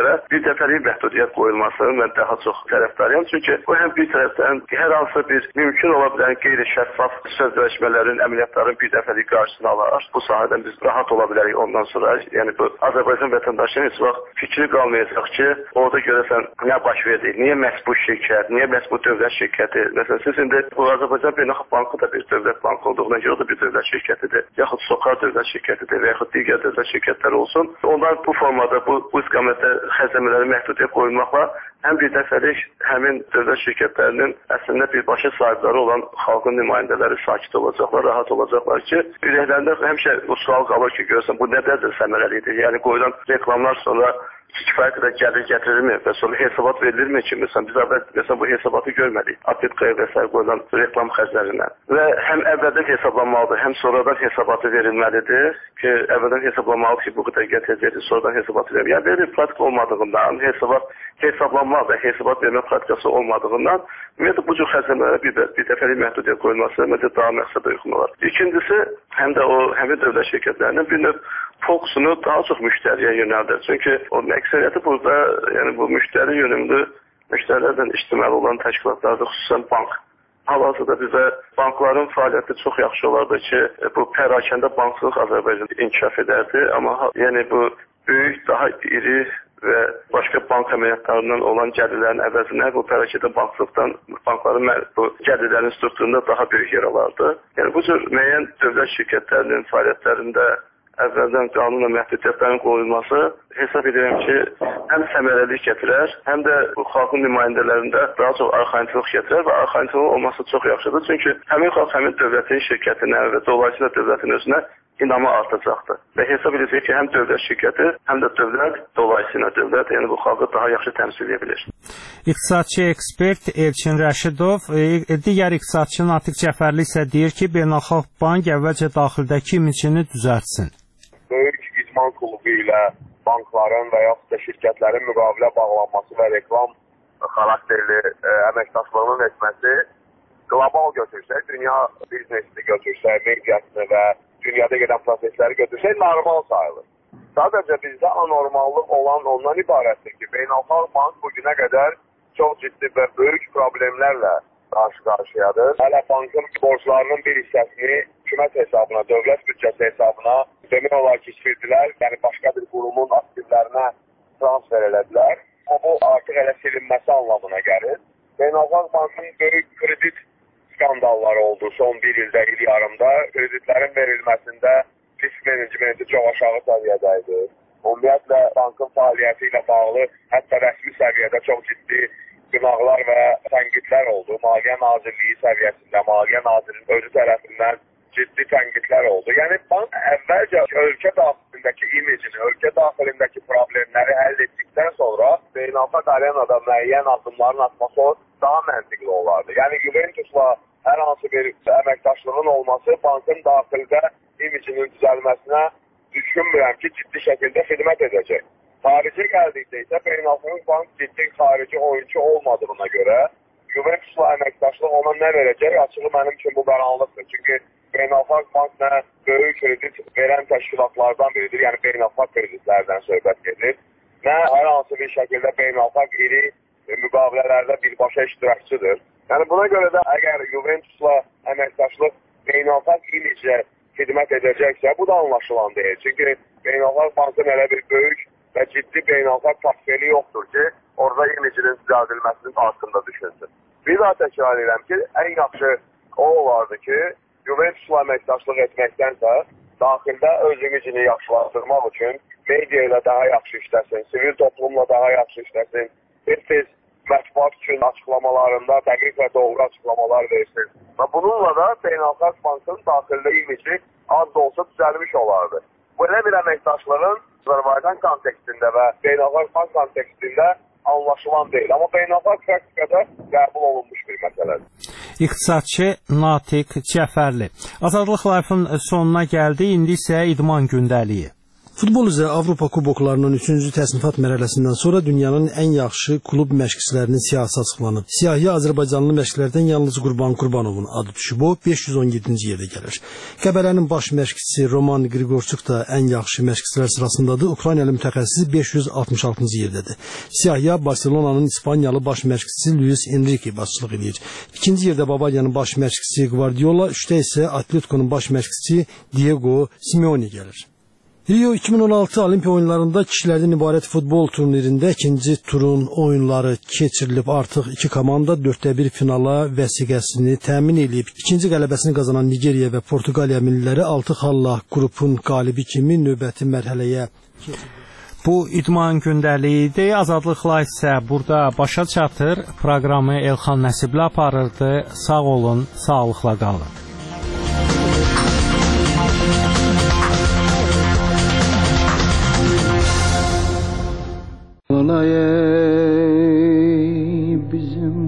Speaker 19: birdəfəlik məhdudiyyət qoyulmasının mən daha çox tərəfdarıyam. Çünki bu həm bir tərəfdən hər hansı bir mümkün ola bilən qeyri-şəffaf sözləşmələrin, əməliyyatların birdəfəlik qarşısını alar. Bu sahədən biz rahat ola bilərik ondan sonra. Yəni bu Azərbaycan vətəndaşının heç vaxt fikri qalmayacaq ki, orada görəsən nə baş verdi, niyə məhz bu şirkət, niyə məhz bu dövlət şirkəti. Məsələn, siz indi bu Azərbaycan Beynəlxalq Bankı da bir dövlət bankı olduğuna görə o da bir dövlət şirkətidir. Yaxud SOCAR dövlət şirkətidir və yaxud digər dövlət şirkətlər olsun. Onlar bu formada, bu istiqamətdə xərcləmələri məhdudiyyət qoyulmaqla həm bir dəfəlik həmin dövlət şirkətlərinin əslində birbaşa sahibləri olan xalqın nümayəndələri sakit olacaqlar, rahat olacaqlar ki, ürəklərində həmişə o sual qalır ki, görürsən, bu nə dərəcə səmərəlidir? Yəni qoyulan reklamlar sonra kifayət qədər gəlir gətirilmir və sonra hesabat verilirmi ki, məsələn, biz əvvəl bu hesabatı görmədik. Apetqaya və s. qoyulan reklam xərclərindən. Və həm əvvəldən hesablanmalıdır, həm sonradan hesabatı verilməlidir ki, əvvəldən hesablanmalıdır ki, bu qədər gətirəcəkdir, sonradan hesabatı verilməlidir. Yəni, belə bir pratika olmadığından, hesablanma və hesabat vermə pratikası olmadığından, ümumiyyətlə bu cür xərcləmələrə bir dəfəlik məhdudiyyət qoyulması məncə daha məqsədə uyğun olar. İkincisi, həm də o həmin dövlət şirkətlərinin bir növ fokusunu daha çox müştəriyə yönəldir. Çünki o əksəriyyəti burada, yəni bu müştəri yönümlü, müştərilərdən iştimal olan təşkilatlarda, xüsusən bank. Hal-hazırda bizə bankların fəaliyyəti çox yaxşı olardı ki, bu pərakəndə bankçılıq Azərbaycanda inkişaf edərdi. Amma yəni bu böyük, daha iri və başqa bank əməliyyatlarından olan gəlirlərin əvəzinə bu pərakəndə bankçılıqdan bankların bu gəlirlərin strukturunda daha böyük yer alardı. Yəni bu cür müəyyən dövlət şirkətlərinin fəaliyyətlərində əvvəldən qanunla məhdudiyyətlərin qoyulması hesab edirəm ki, həm səmərəlilik gətirər, həm də xalqın nümayəndələrində daha çox arxayınçılıq gətirər və arxayınçılıq olması çox yaxşıdır. Çünki həmin xalq həmin dövlətin şirkətinə və dolayısıyla dövlətin özünə inamı artacaqdır. Və hesab edəcək ki, həm dövlət şirkəti, həm də dövlət, dolayısıyla dövlət, yəni bu xalqı daha yaxşı təmsil edə bilir.
Speaker 15: İqtisadçı ekspert Elçin Rəşidov, digər iqtisadçı Natiq Cəfərli isə deyir ki, Beynəlxalq Bank əvvəlcə daxildəki imicini düzəltsin.
Speaker 20: Böyük idman klubu ilə bankların və yaxud da şirkətlərin müqavilə bağlanması və reklam xarakterli əməkdaşlığının etməsi qlobal götürsək, dünya biznesini götürsək, mediasını və dünyada gedən prosesləri götürsək, normal sayılır. Sadəcə bizdə anormallıq olan ondan ibarətdir ki, Beynəlxalq Bank bugünə qədər çox ciddi və böyük problemlərlə qarşı-qarşıyadır. Hələ bankın borclarının bir hissəsini hökumət hesabına, dövlət büdcəsi hesabına demək olar ki, çirdilər, yəni başqa bir qurumun aktivlərinə transfer elədilər. Amma bu artıq elə silinməsi anlamına gəlir. Beynəlxalq Bankın böyük kredit skandalları oldu son bir ildə, il yarımda. Kreditlərin verilməsində risk menecmenti çox aşağı səviyyədə idi. Ümumiyyətlə, bankın fəaliyyəti ilə bağlı hətta rəsmi səviyyədə çox ciddi qınaqlar və tənqidlər oldu. Maliyyə Nazirliyi səviyyəsində, Maliyyə Nazirinin özü tərəfindən ciddi tənqidlər oldu. Yəni, bank əvvəlcə ölkə daxilindəki imicini, ölkə daxilindəki problemləri həll etdikdən sonra beynəlxalq arenada müəyyən addımların atması daha məntiqli olardı. Yəni, Juventusla hər hansı bir əməkdaşlığın olması bankın daxildə imicinin düzəlməsinə düşünmürəm ki, ciddi şəkildə xidmət edəcək. Xarici gəldikdə isə Beynəlxalq Bank ciddi xarici oyuncu olmadığına görə Juventusla əməkdaşlıq ona nə verəcək? Açığı mənim üçün bu qaranlıqdır. Çünki Beynəlxalq Bank nə böyük kredit verən təşkilatlardan biridir, yəni beynəlxalq kreditlərdən söhbət gedir. Nə hər hansı bir şəkildə beynəlxalq iri müqavilələrdə birbaşa iştirakçıdır. Yəni buna görə də əgər Juventusla əməkdaşlıq beynəlxalq imicə xidmət edəcəksə, bu da anlaşılan deyil. Çünki Beynəlxalq Bankın elə bir böyük və ciddi beynəlxalq portfeli yoxdur ki, orada imicinin düzəldilməsinin haqqında düşünsün. Bir daha təkrar edirəm ki, ən yaxşı o olardı ki, Juventusla əməkdaşlıq etməkdənsə, daxildə öz imicini yaxşılaşdırmaq üçün media ilə daha yaxşı işləsin, sivil toplumla daha yaxşı işləsin, tez mətbuat üçün açıqlamalarında dəqiq və doğru açıqlamalar versin. Və bununla da Beynəlxalq Bankın daxildə imici az da olsa düzəlmiş olardı. Belə bir əməkdaşlığın Azərbaycan kontekstində və Beynəlxalq Bank kontekstində anlaşılan deyil. Amma beynəlxalq praktikada qəbul olunmuş bir məsələdir.
Speaker 15: İqtisadçı Natiq Cəfərli. Azadlıq Live-ın sonuna gəldi. İndi isə idman gündəliyi.
Speaker 3: Futbol üzrə Avropa kuboklarının 3-cü təsnifat mərhələsindən sonra dünyanın ən yaxşı klub məşqçilərinin siyahısı açıqlanıb. Siyahıya Azərbaycanlı məşqçilərdən yalnız Qurban Qurbanovun adı düşüb. O 517-ci yerdə gəlir. Qəbələnin baş məşqçisi Roman Grigorçuk da ən yaxşı məşqçilər sırasındadır. Ukraynalı mütəxəssis 566-cı yerdədir. Siyahıya Barselonanın İspaniyalı baş məşqçisi Luis Enrique başçılıq edir. İkinci yerdə Bavariyanın baş məşqçisi Guardiola, üçdə isə Atletico'nun baş məşqçisi Diego Simeone gəlir. Rio 2016 Olimpiya oyunlarında kişilərdən ibarət futbol turnirində ikinci turun oyunları keçirilib. Artıq iki komanda 4-1 finala vəsiqəsini təmin edib. İkinci qələbəsini qazanan Nigeriya və Portuqaliya milliləri 6 xalla qrupun qalibi kimi növbəti mərhələyə keçib.
Speaker 15: Bu idman gündəliyi idi. Azadlıqla isə burada başa çatır. Proqramı Elxan Nəsibli aparırdı. Sağ olun, sağlıqla qalın.
Speaker 21: Qalay bizim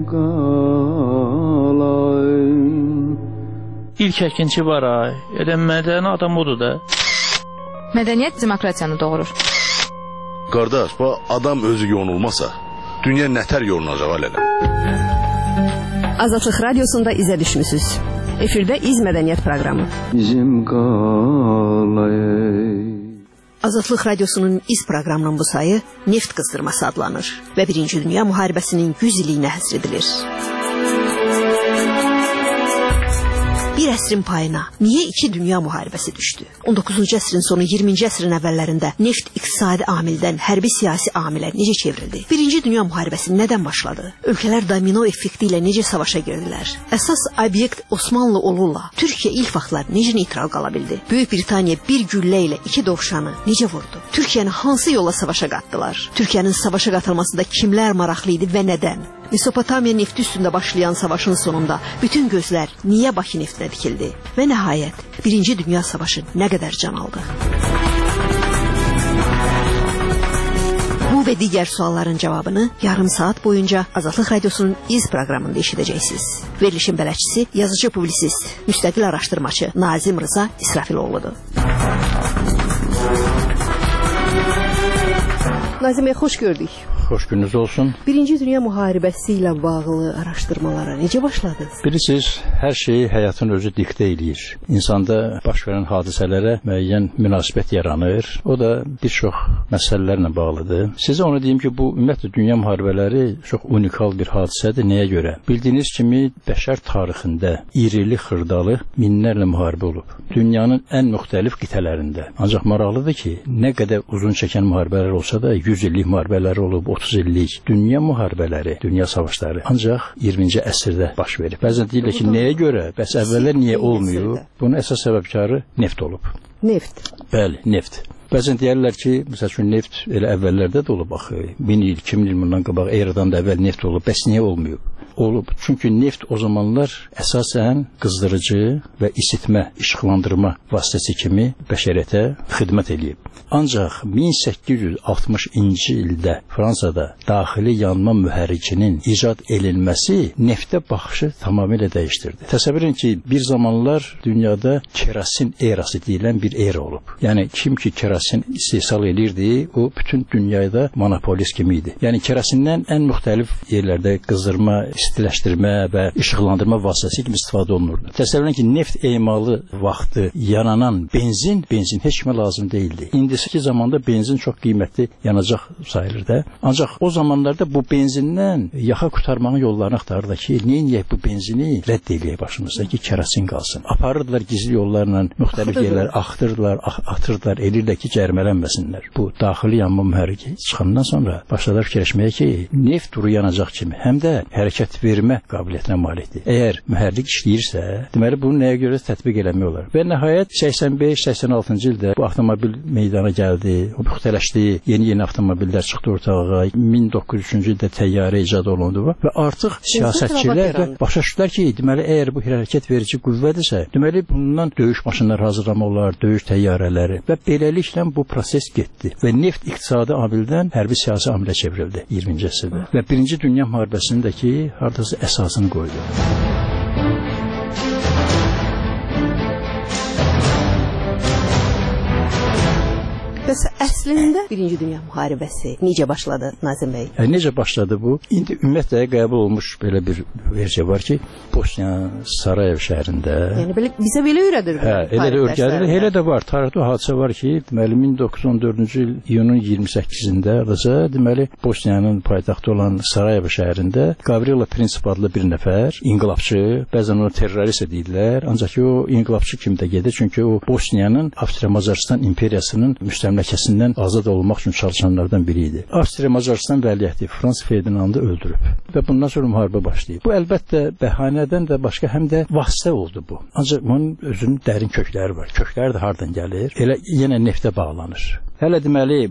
Speaker 21: qalay.
Speaker 22: İlk əkinçi var ay. Elə mədəni adam odur da.
Speaker 23: Mədəniyyət demokratiyanı doğurur.
Speaker 24: Qardaş, bu adam özü yonulmasa, dünya nətər yolunacaq alələ?
Speaker 25: Azadlıq radiosunda izə düşmüsünüz. Efirdə İz Mədəniyyət proqramı.
Speaker 21: Bizim qalay.
Speaker 25: Azadlıq radiosunun İz proqramının bu sayı Neft qızdırması adlanır və 1-ci Dünya müharibəsinin 100 illiyinə həsr edilir. Bir əsrin payına niyə 2 dünya müharibəsi düşdü? 19-cu əsrin sonu 20-ci əsrin əvvəllərində neft iqtisadi amildən hərbi siyasi amilə necə çevrildi? 1-ci dünya müharibəsi nədən başladı? Ölkələr domino effekti ilə necə savaşa girdilər? Əsas obyekt Osmanlı olurla Türkiyə ilk vaxtlar necə neytral qala bildi? Böyük Britaniya bir güllə ilə 2 dovşanı necə vurdu? Türkiyəni hansı yolla savaşa qatdılar? Türkiyənin savaşa qatılmasında kimlər maraqlı idi və nədən? Mesopotamiya nefti üstündə başlayan savaşın sonunda bütün gözlər niyə Bakı neftinə dikildi? Və nəhayət, 1-ci Dünya Savaşı nə qədər can aldı? Bu və digər sualların cavabını yarım saat boyunca Azadlıq Radiosunun İz proqramında eşidəcəksiniz. Verilişin bələdçisi, yazıcı publisist, müstəqil araşdırmaçı Nazim Rıza İsrafiloğludur. Nazim bəy, xoş gördük.
Speaker 26: Xoş gününüz olsun.
Speaker 25: 1-ci Dünya müharibəsi ilə bağlı araşdırmalara necə başladınız?
Speaker 26: Bilirsiniz, hər şeyi həyatın özü diktə eləyir. İnsanda baş verən hadisələrə müəyyən münasibət yaranır. O da bir çox məsələlərlə bağlıdır. Sizə onu deyim ki, bu ümumiyyətlə dünya müharibələri çox unikal bir hadisədir. Nəyə görə? Bildiyiniz kimi bəşər tarixində irili xırdalı minlərlə müharibə olub. Dünyanın ən müxtəlif qitələrində. Ancaq maraqlıdır ki, nə qədər uzun çəkən müharibələr olsa da 100 illik müharibələr olub, 30 illik dünya müharibələri, dünya savaşları ancaq 20-ci əsrdə baş verib. Bəzən deyirlər ki, nəyə görə? Bəs əvvəllər niyə olmuyor? Bunun əsas səbəbkarı neft olub.
Speaker 25: Neft?
Speaker 26: Bəli, neft. Bəzən deyərlər ki, məsəl üçün neft elə əvvəllərdə də olub axı. 1000 il, 2000 il bundan qabaq eradan da əvvəl neft olub. Bəs niyə olmuyor? Olub. Çünki neft o zamanlar əsasən qızdırıcı və isitmə, işıqlandırma vasitəsi kimi bəşəriyyətə xidmət eləyib. Ancaq 1860-cı ildə Fransada daxili yanma mühərrikinin icad edilməsi neftə baxışı tamamilə dəyişdirdi. Təsəvvür edin ki, bir zamanlar dünyada kerasin erası deyilən bir era olub. Yəni kim ki kerasin istehsal edirdi, o bütün dünyada monopolist kimi idi. Yəni kerasindən ən müxtəlif yerlərdə qızdırma, istiləşdirmə və işıqlandırma vasitəsi kimi istifadə olunurdu. Təsəvvür edin ki, neft emalı vaxtı yananan benzin heç kimə lazım deyildi. İndiki zamanda benzin çox qiymətli yanacaq sayılırdı. Ancaq o zamanlarda bu benzindən yaxa qurtarmağın yollarını axtarırdı ki, niyə bu benzini rədd edək başımızda ki, kerasin qalsın. Aparırdılar gizli yollarla müxtəlif yerlərə, atırdılar, elirlər ki, cərimələnməsinlər. Bu daxili yanma mühərriki çıxandan sonra başladılar fikirləşməyə ki, neft duru yanacaq kimi həm də hərəkət vermə qabiliyyətinə malikdir. Əgər mühərrik işləyirsə, deməli bunu nəyə görə tətbiq eləmək olar? Və nəhayət 85-86-cı ildə bu avtomobil meydana gəldi, o müxtələşdi, yeni avtomobillər çıxdı ortalığa. 1903-cü ildə təyyarə icad olundu və artıq siyasətçilər başa düşdülər ki, deməli əgər bu hərəkət verici qüvvədirsə, deməli bundan döyüş maşınları hazırlamaq olar, döyüş təyyarələri və beləliklə bu proses getdi və neft iqtisadi amildən hərbi siyasi amilə çevrildi 20-ci əsrdə və 1-ci Dünya müharibəsindəki hardasa əsasını qoydu.
Speaker 25: Bəs əslində Birinci Dünya müharibəsi necə başladı Nazim bəy?
Speaker 26: Necə başladı bu? İndi ümumiyyətlə qəbul olmuş belə bir versiya var ki, Bosniya Sarayev şəhərində.
Speaker 25: Yəni bizə belə öyrədir.
Speaker 26: Elə də öyrədir. Elə də var. Tarixdə hadisə var ki, deməli 1914-cü il iyunun 28-də deməli Bosniyanın paytaxtı olan Sarayev şəhərində Gavrilo Prinsip adlı bir nəfər inqilabçı, bəzən onu terrorist deyirlər, ancaq o inqilabçı kimi də gedir, çünki o Bosniyanın Avstriya-Macaristan imperiyasının müstəmləkəsindən azad olmaq üçün çalışanlardan biri idi. Avstriya-Macaristan vəliəhdi Frans Ferdinandı öldürüb və bundan sonra müharibə başlayıb. Bu əlbəttə bəhanədən də başqa həm də vasitə oldu bu. Ancaq bunun özünün dərin kökləri var. Kökləri də hardan gəlir? Elə yenə neftə bağlanır. Hələ deməli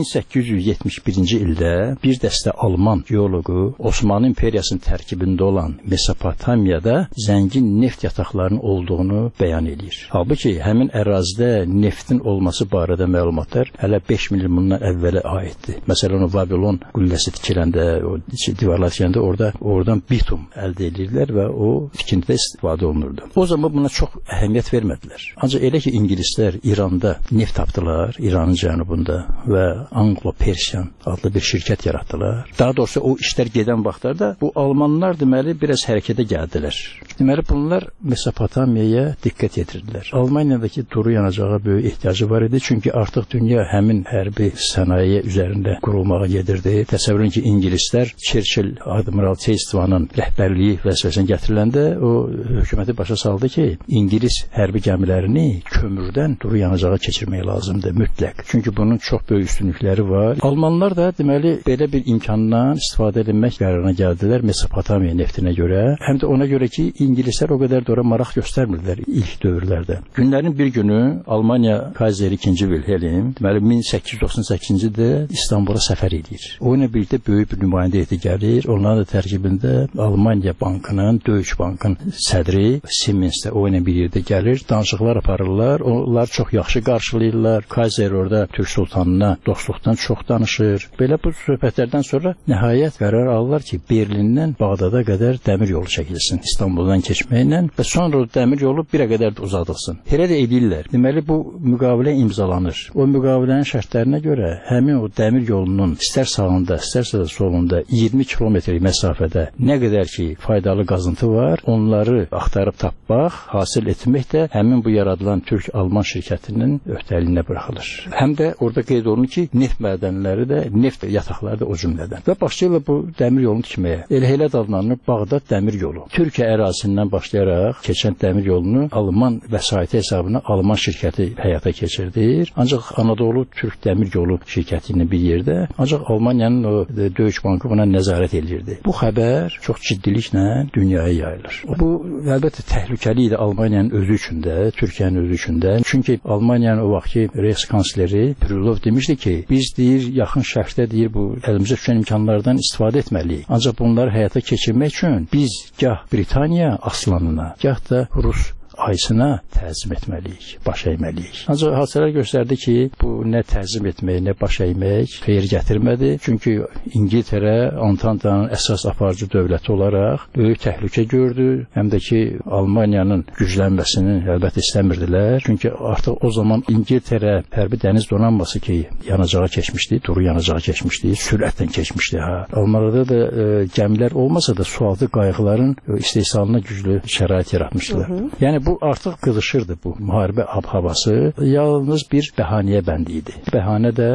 Speaker 26: 1871-ci ildə bir dəstə Alman geoloqu Osmanlı imperiyasının tərkibində olan Mesopotamiyada zəngin neft yataqlarının olduğunu bəyan edir. Halbuki həmin ərazidə neftin olması barədə məlumatlar hələ 5 milyon bundan əvvələ aiddir. Məsələn, o Vavilon qülləsi tikiləndə, o divarlar tikiləndə oradan bitum əldə edirlər və o tikintidə istifadə olunurdu. O zaman buna çox əhəmiyyət vermədilər. Ancaq elə ki, İngilislər İranda neft tapdılar, İranın cənubunda və Anglo-Persian adlı bir şirkət yaratdılar. Daha doğrusu o işlər gedən vaxtlarda bu Almanlar deməli biraz hərəkətə gəldilər. Deməli bunlar Mesopotamiyaya diqqət yetirdilər. Almaniyadakı duru yanacağa böyük ehtiyacı var idi, çünki artıq dünya həmin hərbi sənaye üzərində qurulmağa gedirdi. Təsəvvür edin ki, İngilislər Churchill Admiral Chestvanın rəhbərliyi vəzifəsinə gətiriləndə o hökuməti başa saldı ki, İngilis hərbi gəmilərini kömürdən duru yanacağa keçirmək lazımdır mütləq. Çünki bunun çox böyük üstünlükləri var. Almanlar da deməli belə bir imkandan istifadə etmək qərarına gəldilər Mesopotamiya neftinə görə. Həm də ona görə ki, İngilislər o qədər də ora maraq göstərmirdilər ilk dövrlərdə. Günlərin bir günü Almaniya Kayseri 2. Wilhelm deməli 1898-ci ildə İstanbula səfər edir. O ilə birlikdə böyük bir nümayəndə heyəti gəlir. Onların da tərkibində Almaniya Bankının, Deutsche Bankın sədri Siemens də o ilə bir yerdə gəlir. Danışıqlar aparırlar. Onlar çox yaxşı qarşılayırlar. Kayseri orada Türk sultanına dostluqdan çox danışır. Belə bu söhbətlərdən sonra nəhayət qərar alırlar ki, Berlindən Bağdada qədər dəmir yolu çəkilsin İstanbuldan keçməklə və sonra o dəmir yolu bir qədər də uzadılsın. Elə də edirlər. Deməli bu müqavilə imzalanır. O müqavilənin şərtlərinə görə həmin o dəmir yolunun istər sağında, istərsə solunda 20 kilometrlik məsafədə nə qədər ki faydalı qazıntı var, onları axtarıb tapmaq, hasil etmək də həmin bu yaradılan Türk-Alman şirkətinin öhdəliyinə buraxılır. Həm də orada qeyd olunur ki, neft mədənləri də, neft yataqları da o cümlədən. Və başlayırlar bu dəmir yolunu tikməyə. Elə adlanır Bağdad dəmir yolu. Türkiyə ərazisindən başlayaraq keçən dəmir yolunu Alman vəsaiti hesabına Alman şirkəti həyata keçirdir. Ancaq Anadolu Türk dəmir yolu şirkəti ilə bir yerdə, ancaq Almaniyanın o Deutsche Bankı buna nəzarət edirdi. Bu xəbər çox ciddiliklə dünyaya yayılır. Bu əlbəttə təhlükəli idi Almaniyanın özü üçün də, Türkiyənin özü üçün də. Çünki Almaniyanın o vaxtki Reichskansleri Brülov demişdi ki, biz deyir yaxın şərqdə deyir bu əlimizə düşən imkanlardan istifadə etməliyik. Ancaq bunları həyata keçirmək üçün biz gah Britaniya aslanına, gah da Rus ayısına təzim etməliyik, baş əyməliyik. Ancaq hadisələr göstərdi ki, bu nə təzim etmək, nə baş əymək xeyir gətirmədi. Çünki İngiltərə Antantanın əsas aparıcı dövləti olaraq böyük təhlükə gördü. Həm də ki, Almaniyanın güclənməsini əlbəttə istəmirdilər. Çünki artıq o zaman İngiltərə hərbi dəniz donanması ki, yanacağa keçmişdi, duru yanacağa keçmişdi, sürətlə keçmişdi. Almanlarda da gəmilər olmasa da sualtı qayıqların istehsalına güclü şərait yaratmışdılar. Yəni bu artıq qızışırdı bu müharibə havası. Yalnız bir bəhanəyə bəndi idi. Bəhanə də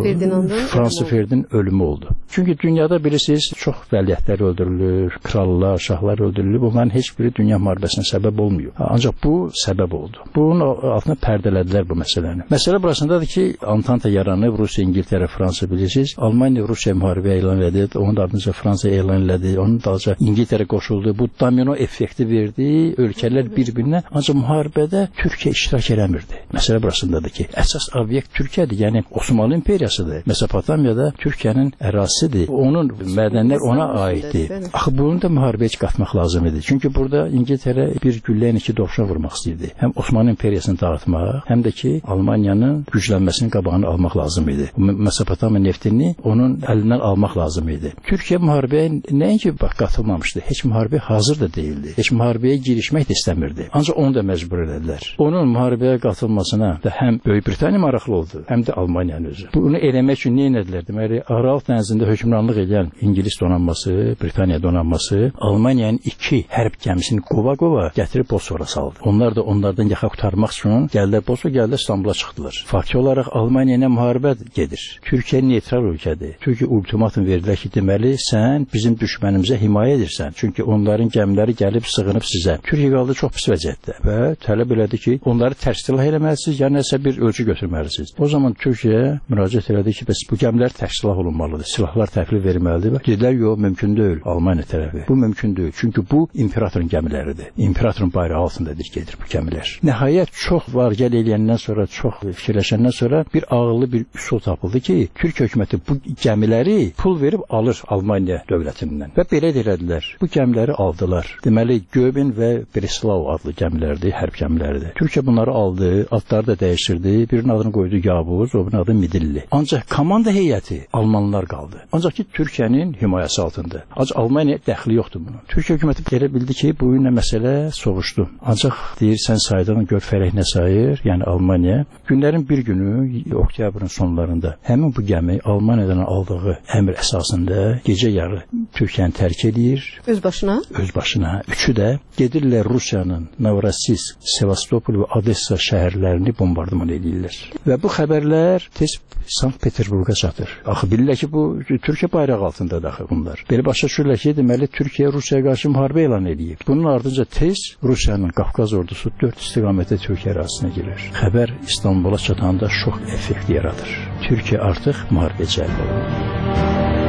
Speaker 26: Frans Ferdinandın ölümü oldu. Çünki dünyada bilirsiniz çox vəliəhtlər öldürülür, krallar, şahlar öldürülür. Bunların heç biri dünya müharibəsinə səbəb olmuyor. Ancaq bu səbəb oldu. Bunun altına pərdələdilər bu məsələni. Məsələ burasındadır ki, Antanta yaranıb, Rusiya, İngiltərə, Fransa bilirsiniz. Almaniya Rusiya müharibə elan edir, onun ardınca Fransa elan elədi, onun dalınca İngiltərə qoşuldu. Bu domino effekti verdi. Ölkələr bir-birinə, ancaq müharibədə Türkiyə iştirak eləmirdi. Məsələ burasındadır ki, əsas obyekt Türkiyədir, yəni Osmanlı imperiyasıdır. Mesopotamiyada Türkiyənin ərazisidir. Onun mədənlər ona aiddir. Axı bunu da müharibəyə heç qatmaq lazım idi. Çünki burada İngiltərə bir güllə ilə iki dovşan vurmaq istəyirdi. Həm Osmanlı imperiyasını dağıtmaq, həm də ki, Almaniyanın güclənməsinin qabağını almaq lazım idi. Mesopotamiya neftini onun əlindən almaq lazım idi. Türkiyə müharibəyə nəinki qatılmamışdı, heç müharibəyə hazır da deyildi. Heç müharibəyə girişmək də istəmirdi. Ancaq Ancaq onu da məcbur elədilər. Onun müharibəyə qatılmasına da həm Böyük Britaniya maraqlı oldu, həm də Almaniyanın özü. Bunu eləmək üçün nə etdilər? Deməli, Aralıq dənizində hökmranlıq edən İngilis donanması, Britaniya donanması Almaniyanın 2 hərb gəmisini qova-qova gətirib Bosfora saldı. Onlar da onlardan yaxa qurtarmaq üçün gəldilər Bosfora, gəldilər İstanbula çıxdılar. Fakti olaraq Almaniya ilə müharibə gedir. Türkiyə neytral ölkədir. Türkiyə ultimatum verdilər ki, deməli, sən bizim düşmənimizə himayə edirsən. Çünki onların gəmiləri gəlib sığınıb sizə. Türkiyə qaldı çox pis vəziyyətdə və tələb elədi ki, onları tərs silah eləməlisiniz, ya nəsə bir ölçü götürməlisiniz. O zaman Türkiyə müraciət elədi ki, bəs bu gəmilər tərs silah olunmalıdır. Silahlar təhvil verilməlidir. Və dedilər, yox, mümkün deyil. Almaniya tərəfi. Bu mümkün deyil. Çünki bu imperatorun gəmiləridir. İmperatorun bayrağı altındadır gedir bu gəmilər. Nəhayət çox var-gəl eləyəndən sonra, çox fikirləşəndən sonra bir ağıllı bir üsul tapıldı ki, Türkiyə hökuməti bu gəmiləri pul verib alır Almaniya dövlətindən. Və belə elədilər. Bu gəmiləri aldılar. Deməli, Göbin və Breslau adlı gəmilərdir, hərb gəmiləridir. Türkiyə bunları aldı, adları da dəyişdirdi. Birinin adını qoydu Yavuz, o birinin adı Midilli. Ancaq komanda heyəti Almanlar qaldı. Ancaq ki, Türkiyənin himayəsi altında. Ancaq Almaniya dəxli yoxdur bunun. Türkiyə hökuməti elə bildi ki, bu ilə məsələ soğuşdu. Ancaq deyirsən saydan gör fərək nə sayır, yəni Almaniya. Günlərin bir günü, oktyabrın sonlarında həmin bu gəmi Almaniyadan aldığı əmr əsasında gecə yarı Türkiyəni tərk edir.
Speaker 25: Öz başına? Öz
Speaker 26: başına. Üçü də gedirlər Rusiyanın Novorossisk, Sevastopol və Odessa şəhərlərini bombardıman edirlər. Və bu xəbərlər tez Sankt-Peterburqa çatır. Axı bilirlər ki, bu Türkiyə bayrağı altındadır axı bunlar. Belə başa düşürlər ki, deməli Türkiyə Rusiyaya qarşı müharibə elan edib. Bunun ardınca tez Rusiyanın Qafqaz ordusu 4 istiqamətdə Türkiyə ərazisinə girir. Xəbər İstanbula çatanda şok effekti yaradır. Türkiyə artıq müharibəyə cəlb olunur.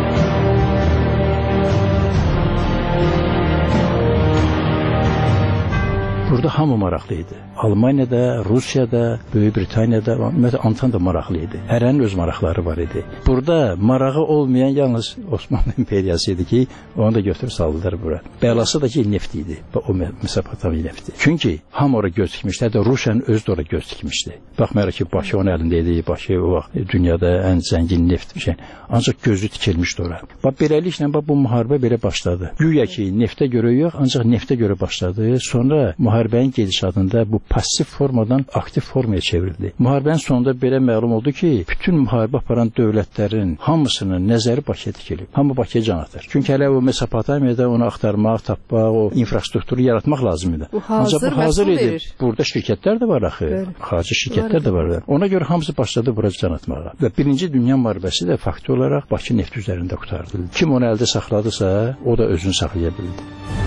Speaker 26: Burada hamı maraqlı idi. Almaniyada, Rusiyada, Böyük Britaniyada, ümumiyyətlə Antanta maraqlı idi. Hərənin öz maraqları var idi. Burada marağı olmayan yalnız Osmanlı imperiyası idi ki, onu da götürüb saldılar bura. Bəlası da ki, neft idi. O Mesopotamiya nefti. Çünki hamı ora göz dikmişdi, hətta Rusiyanın özü də ora göz dikmişdi. Baxmayaraq ki, Bakı onun əlində idi. Bakı o vaxt dünyada ən zəngin neft bir şey. Ancaq gözü tikilmişdi ora. Bax, beləliklə bu müharibə belə başladı. Güya ki, neftə görə yox, ancaq neftə görə başladı. Sonra müharibənin gedişatında bu pasiv formadan aktiv formaya çevrildi. Müharibənin sonunda belə məlum oldu ki, bütün müharibə aparan dövlətlərin hamısının nəzəri Bakıya dikilib. Hamı Bakıya can atır. Çünki hələ o Mesopotamiyada onu axtarmaq, tapmaq, o infrastrukturu yaratmaq lazım idi. Ancaq bu hazır idi. Burada şirkətlər də var axı. Xarici şirkətlər də var. Ona görə hamısı başladı bura can atmağa. Və Birinci Dünya müharibəsi də fakti olaraq Bakı neft üzərində qurtardı. Kim onu əldə saxladısa, o da özünü saxlaya bildi.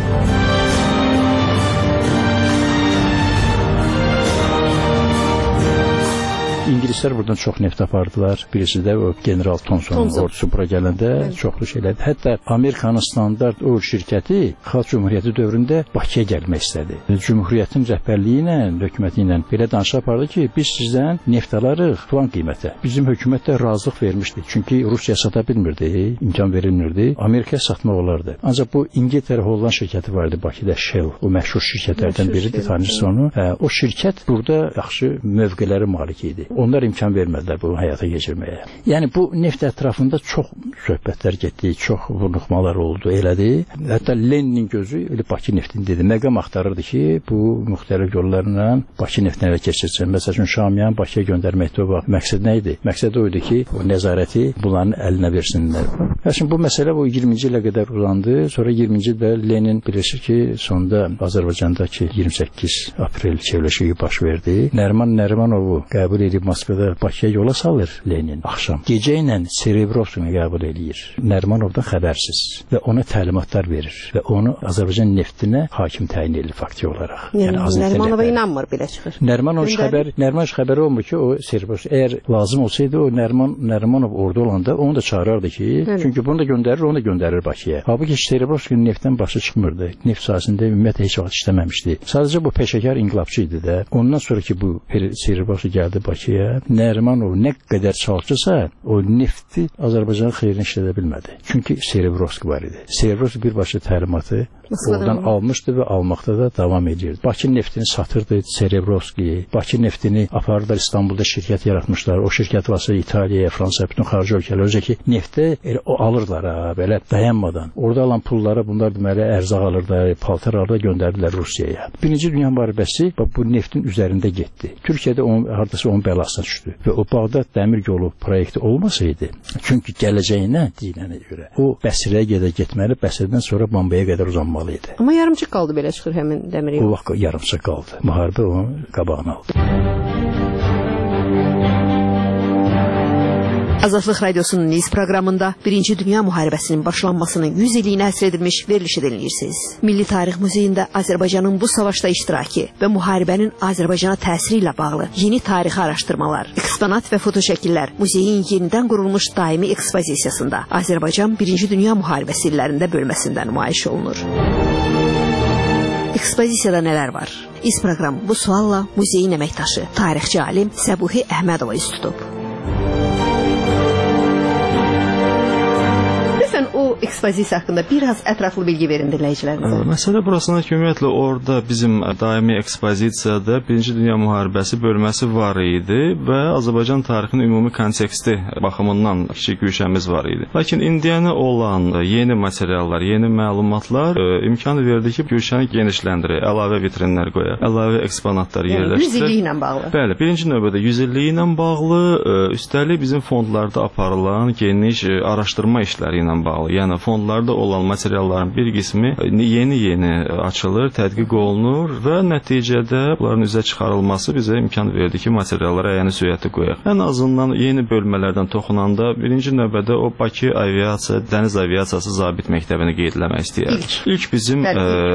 Speaker 26: İngilislər buradan çox neft apardılar. Birisi də o General Thomsonun ordusu bura gələndə çoxlu şeylər. Hətta Amerikanın standart oil şirkəti Xalq Cümhuriyyəti dövründə Bakıya gəlmək istədi. Cümhuriyyətin rəhbərliyi ilə, hökuməti ilə belə danışıq apardı ki, biz sizdən neft alarıq falan qiymətə. Bizim hökumət də razılıq vermişdi. Çünki Rusiya sata bilmirdi, imkan verilmirdi. Amerikaya satmaq olardı. Ancaq bu İngiltərə Holland şirkəti var idi Bakıda, Shell. O məşhur şirkətlərdən biridir, tanıyırsınız onu. O şirkət burada yaxşı mövqelərə malik idi. Onlar imkan vermədilər bunu həyata keçirməyə. Yəni bu neft ətrafında çox söhbətlər getdi, çox vurnuxmalar oldu, elədi. Hətta Leninin gözü elə Bakı neftini dedi. Məqam axtarırdı ki, bu müxtəlif yollarla Bakı neftini ələ keçirsin. Məsələn, Şamiyan Bakıya göndərməkdə o vaxt məqsəd nə idi? Məqsəd o idi ki, o nəzarəti bunların əlinə versinlər. Şimdi bu məsələ bu 20-ci ilə qədər uzandı. Sonra 20-ci ildə Lenin bilirsiniz ki, sonunda Azərbaycandakı 28 aprel çevrilişi baş verdi. Nəriman Nərimanovu qəbul edib Moskvada Bakıya yola salır Lenin axşam. Gecə ilə Serebrovskini qəbul edir. Nərimanovdan xəbərsiz və ona təlimatlar verir və onu Azərbaycan neftinə hakim təyin edir fakti olaraq.
Speaker 25: Yəni Nərimanova inanmır belə çıxır.
Speaker 26: Nərimanov xəbəri olmur ki, o Serebrovsk əgər lazım olsaydı o Nərimanov orada olanda onu da çağırardı ki, çünki bunu da göndərir, onu da göndərir Bakıya. Halbuki Serebrovskinin neftdən başı çıxmırdı. Neft sahəsində ümumiyyətlə heç vaxt işləməmişdi. Sadəcə bu peşəkar inqilabçı idi də. Ondan sonra ki bu Serebrovsk gəldi Bakıya, Nərimanov nə qədər çalışırsa, o nefti Azərbaycanın xeyrinə işlədə bilmədi. Çünki Serebrovsk var idi. Serebrovsk birbaşa təlimatı oradan almışdı və almaqda da davam edirdi. Bakı neftini satırdı Serebrovski. Bakı neftini apardılar İstanbulda şirkət yaratmışlar. O şirkət vasitəsilə İtaliyaya, Fransaya, bütün xarici ölkələrə özəki neftə o alırlar belə dayanmadan. Orada alan pulları bunlar deməli ərzaq alırlar, paltar alırlar, göndərdilər Rusiyaya. Birinci Dünya müharibəsi bu neftin üzərində getdi. Türkiyədə hardasa onun bəlasına düşdü və o Bağdad dəmir yolu proyekti olmasaydı, çünki gələcəyinə deyilənə görə o Bəsrəyə getməli, Bəsrədən sonra Bambaya qədər uzanmalı idi.
Speaker 25: Amma yarımçıq qaldı belə çıxır həmin dəmir yolu.
Speaker 26: O vaxt yarımçıq qaldı. Müharibə onun qabağını aldı.
Speaker 25: Azadlıq Radiosunun Niz proqramında Birinci Dünya müharibəsinin başlanmasının 100 illiyinə həsr edilmiş verilişi dinləyirsiniz. Milli Tarix Muzeyində Azərbaycanın bu savaşda iştirakı və müharibənin Azərbaycana təsiri ilə bağlı yeni tarixi araşdırmalar, eksponat və fotoşəkillər muzeyin yenidən qurulmuş daimi ekspozisiyasında Azərbaycan Birinci Dünya müharibəsi illərində bölməsində nümayiş olunur. Ekspozisiyada nələr var? İz proqram bu sualla muzeyin əməkdaşı, tarixçi alim Səbuhi Əhmədova üz tutub. O ekspozisiya haqqında biraz ətraflı bilgi verin dinləyicilərimizə.
Speaker 2: Məsələ burasına ki, ümumiyyətlə orada bizim daimi ekspozisiyada Birinci Dünya müharibəsi bölməsi var idi və Azərbaycan tarixinin ümumi konteksti baxımından kiçik güşəmiz var idi. Lakin indiyənə olan yeni materiallar, yeni məlumatlar imkan verdi ki, güşəni genişləndirək, əlavə vitrinlər qoyaq, əlavə eksponatlar yerləşdirək.
Speaker 25: 100 illiyi ilə bağlı.
Speaker 2: Bəli, birinci növbədə 100 illiyi ilə bağlı, üstəlik bizim fondlarda aparılan geniş araşdırma işləri ilə bağlı. Yəni fondlarda olan materialların bir qismi yeni açılır, tədqiq olunur və nəticədə bunların üzə çıxarılması bizə imkan verdi ki, materiallara əyəni söhbəti qoyaq. Ən azından yeni bölmələrdən toxunanda birinci növbədə o Bakı aviasiya, dəniz aviasiyası zabit məktəbini qeydləmək istəyərdik. İlk bizim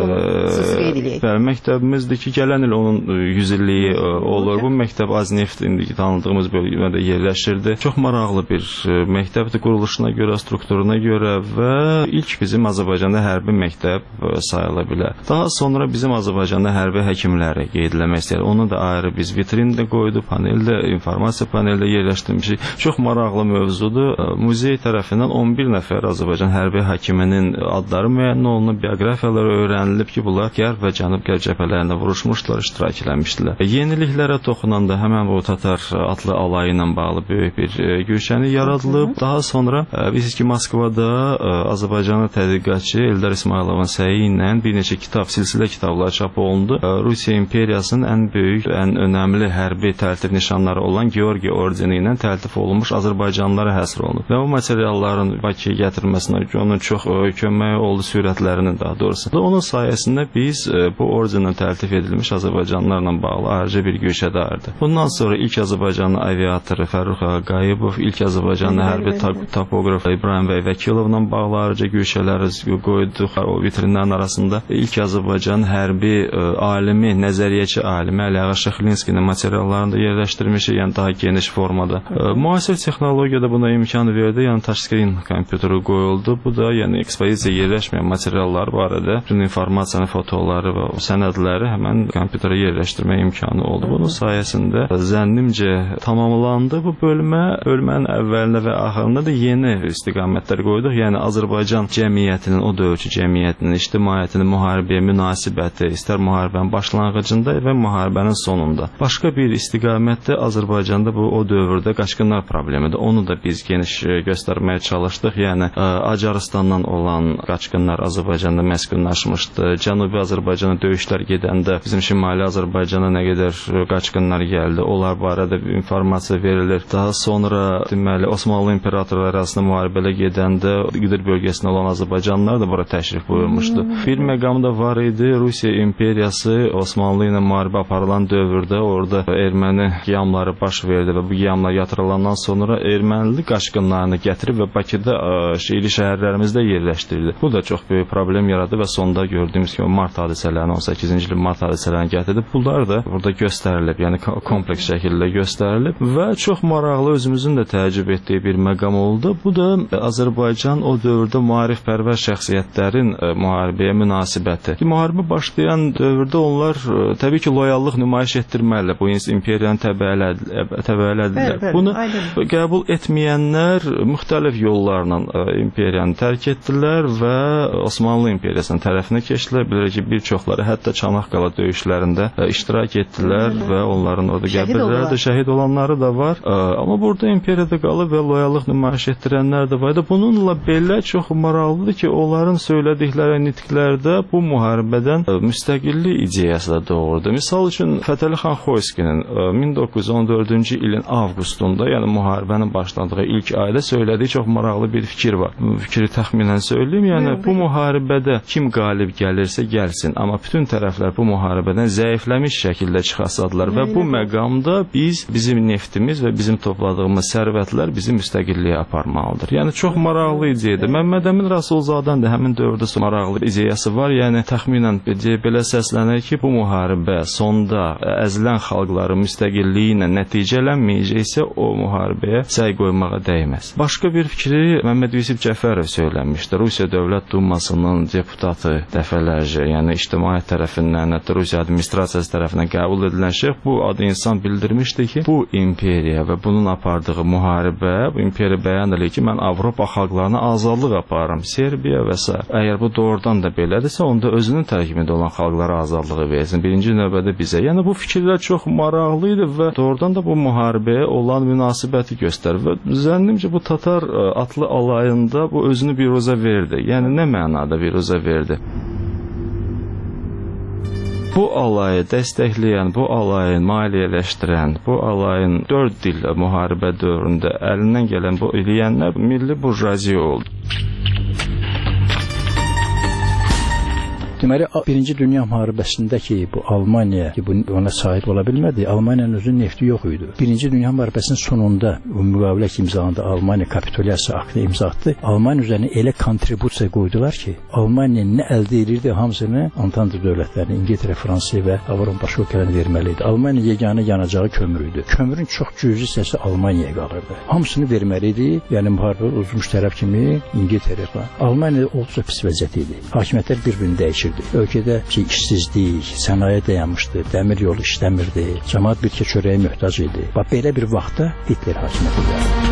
Speaker 2: məktəbimizdir ki, gələn il onun 100 illiyi olur. Bu məktəb Azneft indiki tanıdığımız bölmədə yerləşirdi. Çox maraqlı bir məktəbdir quruluşuna görə, strukturuna görə və ilk bizim Azərbaycanda hərbi məktəb sayıla bilər. Daha sonra bizim Azərbaycanda hərbi həkimləri qeydləmək istəyir. Onu da ayrı biz vitrində qoydu, paneldə, informasiya paneldə yerləşdirmişik. Çox maraqlı mövzudur. Muzey tərəfindən 11 nəfər Azərbaycan hərbi həkiminin adları müəyyən olunub, bioqrafiyaları öyrənilib ki, bunlar Qərb və Cənub-Qərb cəbhələrində vuruşmuşlar, iştirak eləmişdilər. Yeniliklərə toxunanda həmən bu Tatar atlı alayı ilə bağlı böyük bir güşəni yaradılıb. Daha sonra bilirsiniz ki, Moskvada Azərbaycanlı tədqiqatçı Eldar İsmayılovun səyi ilə bir neçə kitab, silsilə kitablar çap olundu. Rusiya imperiyasının ən böyük, ən önəmli hərbi təltif nişanları olan Georgiy ordeni ilə təltif olunmuş Azərbaycanlılara həsr olunub. Və o materialların Bakıya gətirilməsinə onun çox köməyi oldu, sürətlərinin daha doğrusu. Onun sayəsində biz bu ordenlə təltif edilmiş Azərbaycanlılarla bağlı ayrıca bir güşədardı. Bundan sonra ilk Azərbaycanlı aviatoru Fərrux Ağayevov, ilk Azərbaycanlı hərbi topoqraf İbrahim bəy Vəkilovla bağlı ayrıca güşələri qoyduq o vitrinlərin arasında. İlk Azərbaycan hərbi alimi, nəzəriyyəçi alimi Əliağa Şıxlinskinin materiallarını da yerləşdirmişik, yəni daha geniş formada. Müasir texnologiyada buna imkan verdi, yəni touchscreen kompüteri qoyuldu. Bu da yəni ekspozisiya yerləşməyən materiallar barədə bütün informasiyanı, fotoları və sənədləri həmən kompüterə yerləşdirmə imkanı oldu. Bunun sayəsində zənnimcə tamamlandı bu bölmə. Bölmənin əvvəlində və axırında da yeni istiqamətlər qoyduq. Yəni Azərbaycan cəmiyyətinin, o dövrkü cəmiyyətinin, ictimaiyyətinin müharibəyə münasibəti, istər müharibənin başlanğıcında və müharibənin sonunda. Başqa bir istiqamətdə Azərbaycanda bu o dövrdə qaçqınlar problemidir. Onu da biz geniş göstərməyə çalışdıq. Yəni Acarıstandan olan qaçqınlar Azərbaycanda məskunlaşmışdı. Cənubi Azərbaycana döyüşlər gedəndə bizim Şimali Azərbaycana nə qədər qaçqınlar gəldi. Onlar barədə informasiya verilir. Daha sonra deməli Osmanlı imperatorları arasında müharibələ gedəndə İqdir bölgəsində olan Azərbaycanlılar da bura təşrif buyurmuşdu. Bir məqam da var idi. Rusiya imperiyası Osmanlı ilə müharibə aparılan dövrdə orada erməni qiyamları baş verdi və bu qiyamlar yatırılandan sonra ermənili qaçqınlarını gətirib və Bakıda şəhərli şəhərlərimizdə yerləşdirdi. Bu da çox böyük problem yaradı və sonda gördüyümüz kimi mart hadisələrini, 18-ci ilin mart hadisələrini gətirdi. Bunlar da burada göstərilib, yəni kompleks şəkildə göstərilib və çox maraqlı, özümüzün də təəccüb etdiyi bir məqam oldu. Bu da Azərbaycan başlayan o dövrdə maarifpərvər şəxsiyyətlərin müharibəyə münasibəti. Müharibə başlayan dövrdə onlar təbii ki, loyallıq nümayiş etdirməlidirlər. Bu imperiyanı təbəələdilər. Bunu qəbul etməyənlər müxtəlif yollarla imperiyanı tərk etdilər və Osmanlı imperiyasının tərəfinə keçdilər. Bilir ki, bir çoxları hətta Çanaqqala döyüşlərində iştirak etdilər və onların orada qəbirləri də şəhid olanları da var. Amma burada imperiyada qalıb və loyallıq nümayiş etdirənlər də var. Bununla belə çox maraqlıdır ki, onların söylədikləri nitqlərdə bu müharibədən müstəqillik ideyası da doğurdu. Misal üçün Fətəli xan Xoyskinin 1914-cü ilin avqustunda, yəni müharibənin başladığı ilk ayda söylədiyi çox maraqlı bir fikir var. Bu fikri təxminən söyləyim, yəni bu müharibədə kim qalib gəlirsə gəlsin, amma bütün tərəflər bu müharibədən zəifləmiş şəkildə çıxasadılar və bu məqamda bizim neftimiz və bizim topladığımız sərvətlər bizi müstəqilliyə aparmalıdır. Yəni çox maraqlı ideyadır. Məmməd Əmin Rəsulzadənin də həmin dövrdə maraqlı ideyası var. Yəni təxminən belə səslənir ki, bu müharibə sonda əzilən xalqların müstəqilliyi ilə nəticələnməyəcəksə o müharibəyə səy qoymağa dəyməz. Başqa bir fikri Məmməd Yusif Cəfərov söyləmişdi. Rusiya Dövlət Dumasının deputatı dəfələrcə, yəni ictimaiyyət tərəfindən, hətta Rusiya administrasiyası tərəfindən qəbul edilən şəxs bu adı insan bildirmişdi ki, bu imperiya və bunun apardığı müharibə, bu imperiya bəyan edir ki, mən Avropa xalqlarına azadlıq aparıram, Serbiya və s. Əgər bu doğrudan da belədirsə, onda özünün tərkibində olan xalqlara azadlığı versin. Birinci növbədə bizə. Yəni bu fikirlər çox maraqlı idi və doğrudan da bu müharibəyə olan münasibəti göstərir və zənnimcə bu Tatar atlı alayında bu özünü biruzə verdi. Yəni nə mənada biruzə verdi? Bu alayı dəstəkləyən, bu alayı maliyyələşdirən, bu alayın 4 il müharibə dövründə əlindən gələn bu eləyənlər milli burjuaziya oldu.
Speaker 26: Deməli, Birinci Dünya müharibəsində ki, bu Almaniya ki, ona sahib ola bilmədi, Almaniyanın özünün nefti yox idi. Birinci Dünya müharibəsinin sonunda müqavilə imzalandı, Almaniya kapitulyasiya aktı imza atdı. Almaniya üzərinə elə kontribusiya qoydular ki, Almaniya nə əldə edirdi, hamısını Antanta dövlətlərini, İngiltərə, Fransa və Avropa başqa ölkələrini verməli idi. Almaniya yeganə yanacağı kömür idi. Kömürün çox cüzi hissəsi Almaniyaya qalırdı. Hamısını verməli idi, yəni müharibə uzmuş tərəf kimi İngiltərə falan. Almaniyada olduqca pis vəziyyət idi. Hakimiyyətlər bir-birini dəyişirdi. Ölkədə işsizlik, sənaye dayanmışdı, dəmir yolu işləmirdi, cəmaət bir çörəyə möhtac idi. Bax, belə bir vaxtda Hitler hakimiyyəti gəldi.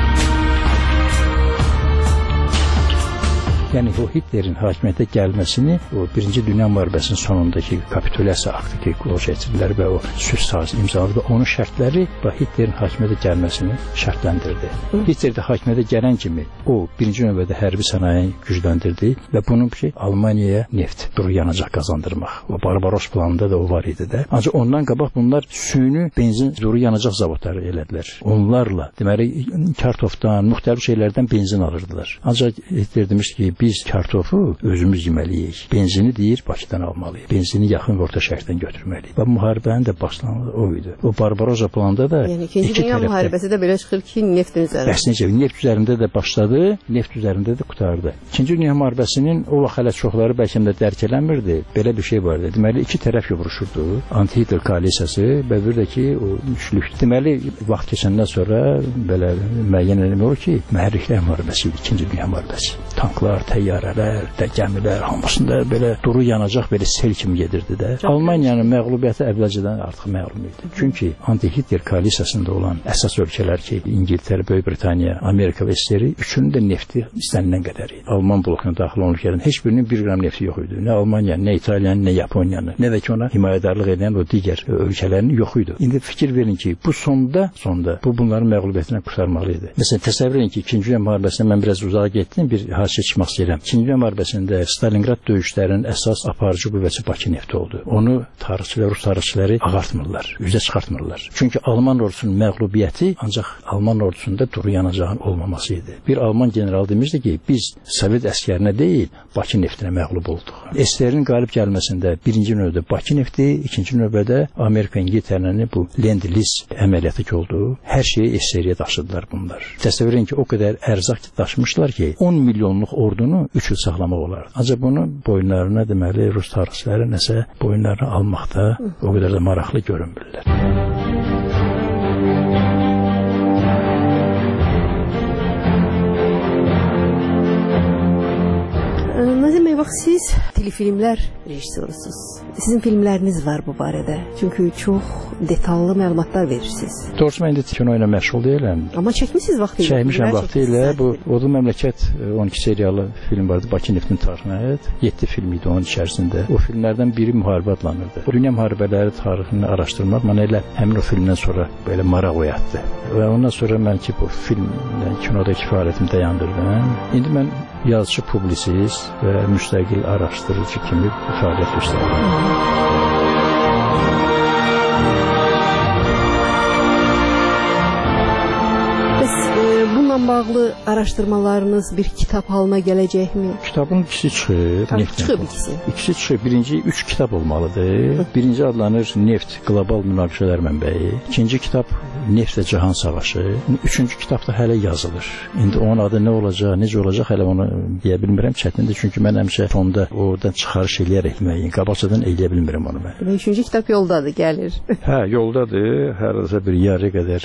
Speaker 26: Yəni o Hitlerin hakimiyyətə gəlməsini o Birinci Dünya müharibəsinin sonundakı kapitulyasiya aktı ki, qolçəçirlər və o sülh sazisi imzaladı və onun şərtləri Hitlerin hakimiyyətə gəlməsini şərtləndirdi. Hitler də hakimiyyətə gələn kimi o birinci növbədə hərbi sənayeni gücləndirdi və bunun ki, Almaniyaya neft, duru yanacaq qazandırmaq. O Barbaros planında da o var idi də. Ancaq ondan qabaq bunlar süni benzin, duru yanacaq zavodları elədilər. Onlarla, deməli, kartofdan, müxtəlif şeylərdən benzin alırdılar. Ancaq Hitler demiş ki, biz kartofu özümüz yeməliyik. Benzini deyir, Bakıdan almalıyıq. Benzini yaxın orta şərqdən götürməliyik. Və müharibənin də başlanğıcı o idi. O Barbarossa planında da
Speaker 4: yəni, İkinci Dünya müharibəsi də belə çıxır ki, neftin üzərində.
Speaker 26: Bəs neft üzərində də başladı, neft üzərində də qutardı. İkinci Dünya müharibəsinin o vaxt hələ çoxları bəlkə də dərk eləmirdi. Belə bir şey vardı. Deməli, iki tərəf vuruşurdu. Anti-Hitler koalisiyası və bir də ki, o üçlük. Deməli, vaxt keçəndən sonra belə müəyyən eləmək olur ki, mühərriklər müharibəsi idi, İkinci Dünya müharibəsi. Tanklar, təyyarələr, gəmilər, hamısında belə duru yanacaq belə sel kimi gedirdi də. Almaniyanın məğlubiyyəti əvvəlcədən artıq məlum idi. Çünki anti-Hitler koalisiyasında olan əsas ölkələr ki, İngiltərə, Böyük Britaniya, Amerika və SSR üçünün də nefti istənilən qədər idi. Alman blokuna daxil olan ölkələrin heç birinin 1 qram nefti yox idi. Nə Almaniyanın, nə İtaliyanın, nə Yaponiyanın, nə də ki ona himayədarlıq edən o digər ölkələrin yox idi. İndi fikir verin ki, bu sonda bu bunların məğlubiyyətindən qurtarmalı idi. Məsələn, təsəvvür edin ki, İkinci Dünya müharibəsindən mən biraz uzağa getdim, bir hadisə çıxmaq istəyirəm. İkinci Dünya müharibəsində Stalingrad döyüşlərinin əsas aparıcı qüvvəsi Bakı nefti oldu. Onu tarixçilər, Rus tarixçiləri ağartmırlar, üzə çıxartmırlar. Çünki Alman ordusunun məğlubiyyəti ancaq Alman ordusunda duru yanacağın olmaması idi. Bir Alman general demişdi ki, biz Sovet əskərinə deyil, Bakı neftinə məğlub olduq. SSR-nin qalib gəlməsində birinci növbədə Bakı nefti, ikinci növbədə Amerika, İngiltərənin bu Lend-Liz əməliyyatı ki oldu. Hər şeyi SSR-yə daşıdılar bunlar. Təsəvvür edin ki, o qədər ərzaq daşımışlar ki, 10 milyonluq ordunu 3 il saxlamaq olar. Ancaq bunu boyunlarına deməli Rus tarixçiləri nəsə boyunlarına almaqda o qədər də maraqlı görünmürlər.
Speaker 25: Nazim bəy, bax siz telefilmlər rejissorusunuz. Sizin filmləriniz var bu barədə. Çünki çox detallı məlumatlar verirsiniz.
Speaker 26: Doğrusu mən indi kino ilə məşğul deyiləm.
Speaker 25: Amma çəkmisiniz vaxtı ilə.
Speaker 26: Çəkmişəm vaxtı ilə. Bu Odlu Məmləkət 12 seriyalı film vardı. Bakı Neftin tarixinə aid 7 film idi onun içərisində. O filmlərdən biri müharibə adlanırdı. Dünya müharibələri tarixini araşdırmaq mənə elə həmin o filmdən sonra belə maraq oyatdı. Və ondan sonra mən ki bu filmlə kinodakı fəaliyyətimi dayandırdım. İndi mən yazıcı, publisist və müstəqil araşdırıcı kimi fəaliyyət göstərirəm.
Speaker 25: Bununla bağlı araşdırmalarınız bir kitab halına gələcəkmi?
Speaker 26: Kitabın ikisi çıxır.
Speaker 25: Çıxıb ikisi.
Speaker 26: İkisi çıxır. Birinci 3 kitab olmalıdır. Birinci adlanır Neft Qlobal Münaqişələr Mənbəyi. İkinci kitab Neft və Cahan Savaşı. Üçüncü kitab da hələ yazılır. İndi onun adı nə olacaq, necə olacaq hələ onu deyə bilmirəm. Çətindir çünki mən həmişə fonda oradan çıxarış eləyərək qabaqcadan eləyə bilmirəm onu mən.
Speaker 25: Üçüncü kitab yoldadır, gəlir.
Speaker 26: Hə, yoldadır. Hər bir yarı qədər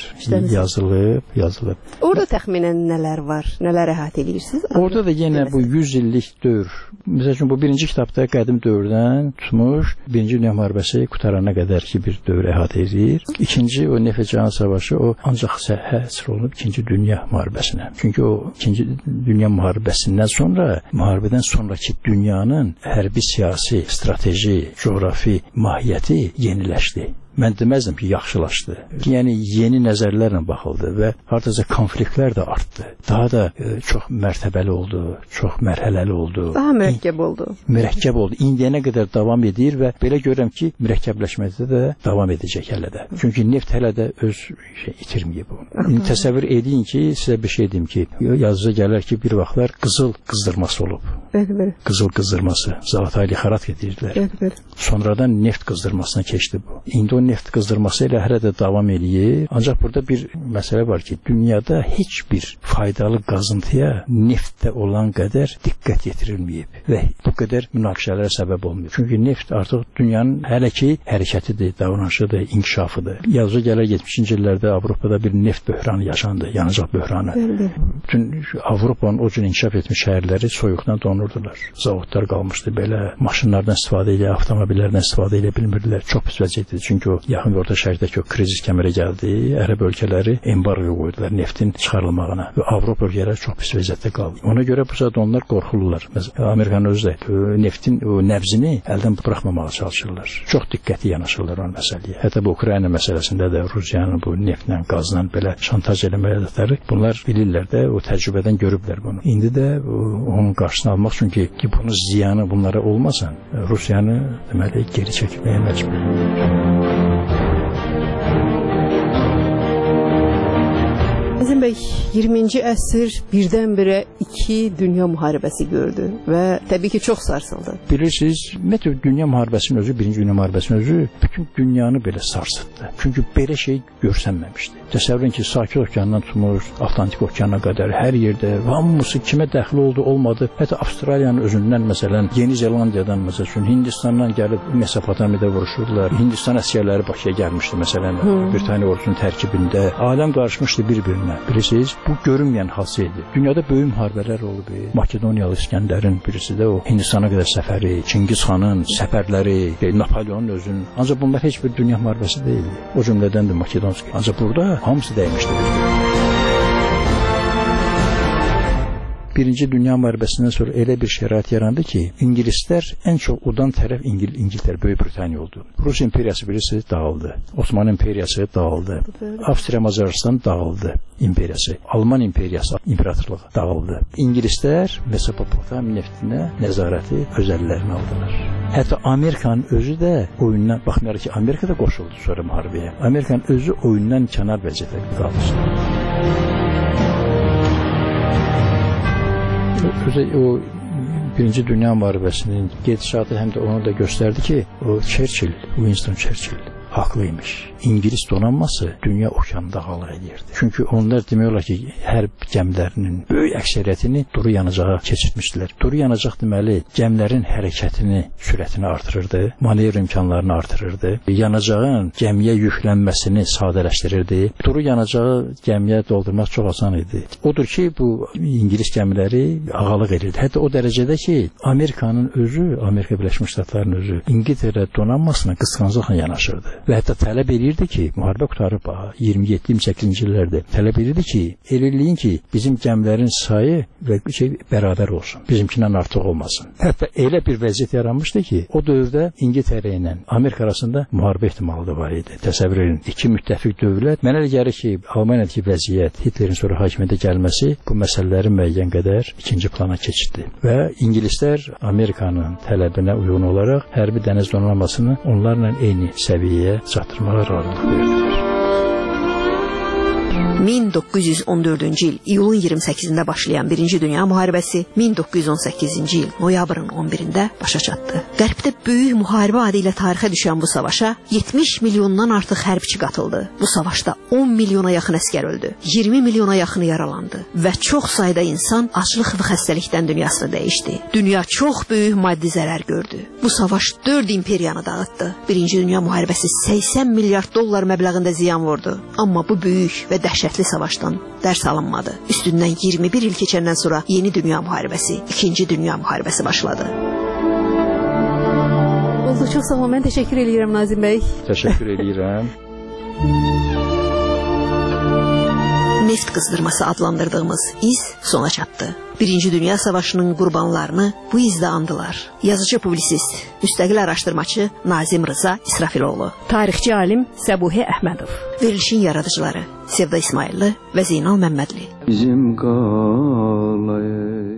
Speaker 26: yazılıb.
Speaker 25: Orada təxminən nələr var? Nələr əhatə edirsiniz?
Speaker 26: Orada da yenə bu 100 illik dövr. Məsələn, bu birinci kitabda qədim dövrdən tutmuş, Birinci Dünya müharibəsi qutarana qədər ki bir dövr əhatə edir. İkinci o Neft və Cahan Savaşı o ancaq həsr olunub İkinci Dünya müharibəsinə. Çünki o İkinci Dünya müharibəsindən sonra, müharibədən sonraki dünyanın hərbi, siyasi, strateji, coğrafi mahiyyəti yeniləşdi. Mən deməzdim ki, yaxşılaşdı. Yəni, yeni nəzərlərlə baxıldı və hardasa konfliktlər də artdı. Daha da çox mərtəbəli oldu, çox mərhələli oldu.
Speaker 25: Daha mürəkkəb oldu.
Speaker 26: Mürəkkəb oldu. İndiyənə qədər davam edir və belə görürəm ki, mürəkkəbləşmədə də davam edəcək hələ də. Çünki neft hələ də öz itirməyib. Təsəvvür edin ki, sizə bir şey deyim ki, yazıca gələr ki, bir vaxtlar qızıl qızdırması olub. Qızıl qızdırması. Zavataylı xarat edirdilər. Sonradan neft qızdırmasına keçdi bu. İndi o neft qızdırması ilə hələ də davam eləyir. Ancaq burada bir məsələ var ki, dünyada heç bir faydalı qazıntıya neftdə olan qədər diqqət yetirilməyib və bu qədər münaqişələrə səbəb olmuyor. Çünki neft artıq dünyanın hələ ki hərəkətidir, davranışıdır, inkişafıdır. Yazıca gələr 70-ci illərdə Avropada bir neft böhranı yaşandı, yanacaq böhranı. Bütün Avropanın o cür inkişaf etmiş şəhərləri soyuqdan donurdular. Zavodlar qalmışdı belə, maşınlardan istifadə edə, avtomobillərdən istifadə edə bilmirdilər. Çox pis vəziyyətdir. Çünki o yaxın və orta şərqdəki o krizis kəmərə gəldi. Ərəb ölkələri embargo qoydular neftin çıxarılmağına və Avropa ölkələri çox pis vəziyyətdə qaldı. Ona görə bu saat onlar qorxurlar. Məsələn, Amerikanın özü də neftin o nəbzini əldən buraxmamağa çalışırlar. Çox diqqətli yanaşırlar o məsələyə. Hətta bu Ukrayna məsələsində də Rusiyanın bu neftlə, qazla belə şantaj eləməkləri bunlar bilirlər də, o təcrübədən görüblər bunu. İndi də onun qarşısını almaq üçün ki, bunun ziyanı bunlara olmasın, Rusiyanı deməli geri çəkməyə məcbur.
Speaker 25: Nazim bəy, 20-ci əsr birdən-birə 2 dünya müharibəsi gördü və təbii ki, çox sarsıldı.
Speaker 26: Bilirsiniz, ümumiyyətlə dünya müharibəsinin özü, Birinci Dünya müharibəsinin özü bütün dünyanı belə sarsıtdı. Çünki belə şey görsənməmişdi. Təsəvvürün ki, Sakit okeandan tutmuş, Atlantik okeana qədər hər yerdə hamısı kimə dəxli oldu, olmadı. Hətta Avstraliyanın özündən, məsələn, Yeni Zelandiyadan, məsələn, Hindistandan gəlib Mesopotamiyada vuruşurdular. Hindistan əsgərləri Bakıya gəlmişdi, məsələn, Britaniya ordusunun tərkibində. Aləm qarışmışdı bir-birinə. Bilirsiniz, bu görünməyən hadsə idi. Dünyada böyük müharibələr olub. Makedoniyalı İskəndərin birisi də o Hindistana qədər səfəri, Çingiz xanın səfərləri, Napoleonun özünün. Ancaq bunlar heç bir dünya müharibəsi deyildi. O cümlədəndir Makedonski. Ancaq burada hamısı dəymişdi. Birinci Dünya müharibəsindən sonra elə bir şərait yarandı ki, İngilislər ən çox udan tərəf İngiltərə, Böyük Britaniya oldu. Rus imperiyası birisi dağıldı. Osmanlı imperiyası dağıldı. Avstriya Macaristan dağıldı imperiyası. Alman imperiyası, imperatorluğu dağıldı. İngilislər Mesopotamiya neftinə nəzarəti öz əllərinə aldılar. Hətta Amerikanın özü də oyundan, baxmayaraq ki, Amerika da qoşuldu sonra müharibəyə. Amerikanın özü oyundan kənar vəziyyətdə qalmışdı. O Birinci Dünya müharibəsinin gedişatı həm də onu da göstərdi ki, o Churchill, Winston Churchill haqlıymış. İngilis donanması dünya okeanında qalıq edirdi. Çünki onlar demək olar ki, hərb gəmilərinin böyük əksəriyyətini duru yanacağa keçirtmişdilər. Duru yanacaq deməli gəmilərin hərəkətini, sürətini artırırdı, manevr imkanlarını artırırdı, yanacağın gəmiyə yüklənməsini sadələşdirirdi. Duru yanacağı gəmiyə doldurmaq çox asan idi. Odur ki, bu İngilis gəmiləri ağalıq edirdi. Hətta o dərəcədə ki, Amerikanın özü, Amerika Birləşmiş Ştatlarının özü İngiltərə donanmasına qısqanclıqla yanaşırdı. Və hətta tələb edirdi ki, müharibə qutarıb 27-28-ci illərdə tələb edirdi ki, eləyin ki, bizim gəmilərin sayı və bərabər olsun. Bizimkindən artıq olmasın. Hətta elə bir vəziyyət yaranmışdı ki, o dövrdə İngiltərə ilə Amerika arasında müharibə ehtimalı da var idi. Təsəvvür edin, iki müttəfiq dövlət. Mənə elə gəlir ki, Almaniyadakı vəziyyət, Hitlerin sonra hakimiyyətə gəlməsi bu məsələləri müəyyən qədər ikinci plana keçirdi. Və İngilislər Amerikanın tələbinə uyğun olaraq hərbi dəniz donanmasını onlarla eyni səviyyəyə çatdırmağa razılıq verdilər.
Speaker 25: 1914-cü il iyulun 28-də başlayan 1-ci Dünya müharibəsi 1918-ci il noyabrın 11-də başa çatdı. Qərbdə böyük müharibə adı ilə tarixə düşən bu savaşa 70 milyondan artıq hərbçi qatıldı. Bu savaşda 10 milyona yaxın əsgər öldü, 20 milyona yaxını yaralandı və çox sayda insan aclıq və xəstəlikdən dünyasını dəyişdi. Dünya çox böyük maddi zərər gördü. Bu savaş 4 imperiyanı dağıtdı. 1-ci Dünya müharibəsi 80 milyard dollar məbləğində ziyan vurdu. Amma bu böyük və dəhşətli savaşdan dərs alınmadı. Üstündən 21 il keçəndən sonra yeni dünya müharibəsi, 2-ci dünya müharibəsi başladı.
Speaker 4: Oldu, çox sağ olun. Mən təşəkkür edirəm Nazim bəy.
Speaker 26: Təşəkkür edirəm.
Speaker 25: Neft qızdırması adlandırdığımız iz sona çatdı. 1-ci Dünya Savaşının qurbanlarını bu izdə andılar. Yazıcı publisist, müstəqil araşdırmaçı Nazim Rıza İsrafiloğlu.
Speaker 4: Tarixçi alim Səbuhi Əhmədov.
Speaker 25: Verilişin yaradıcıları Sevda İsmailli və Zeynal Məmmədli.
Speaker 21: Bizim qalay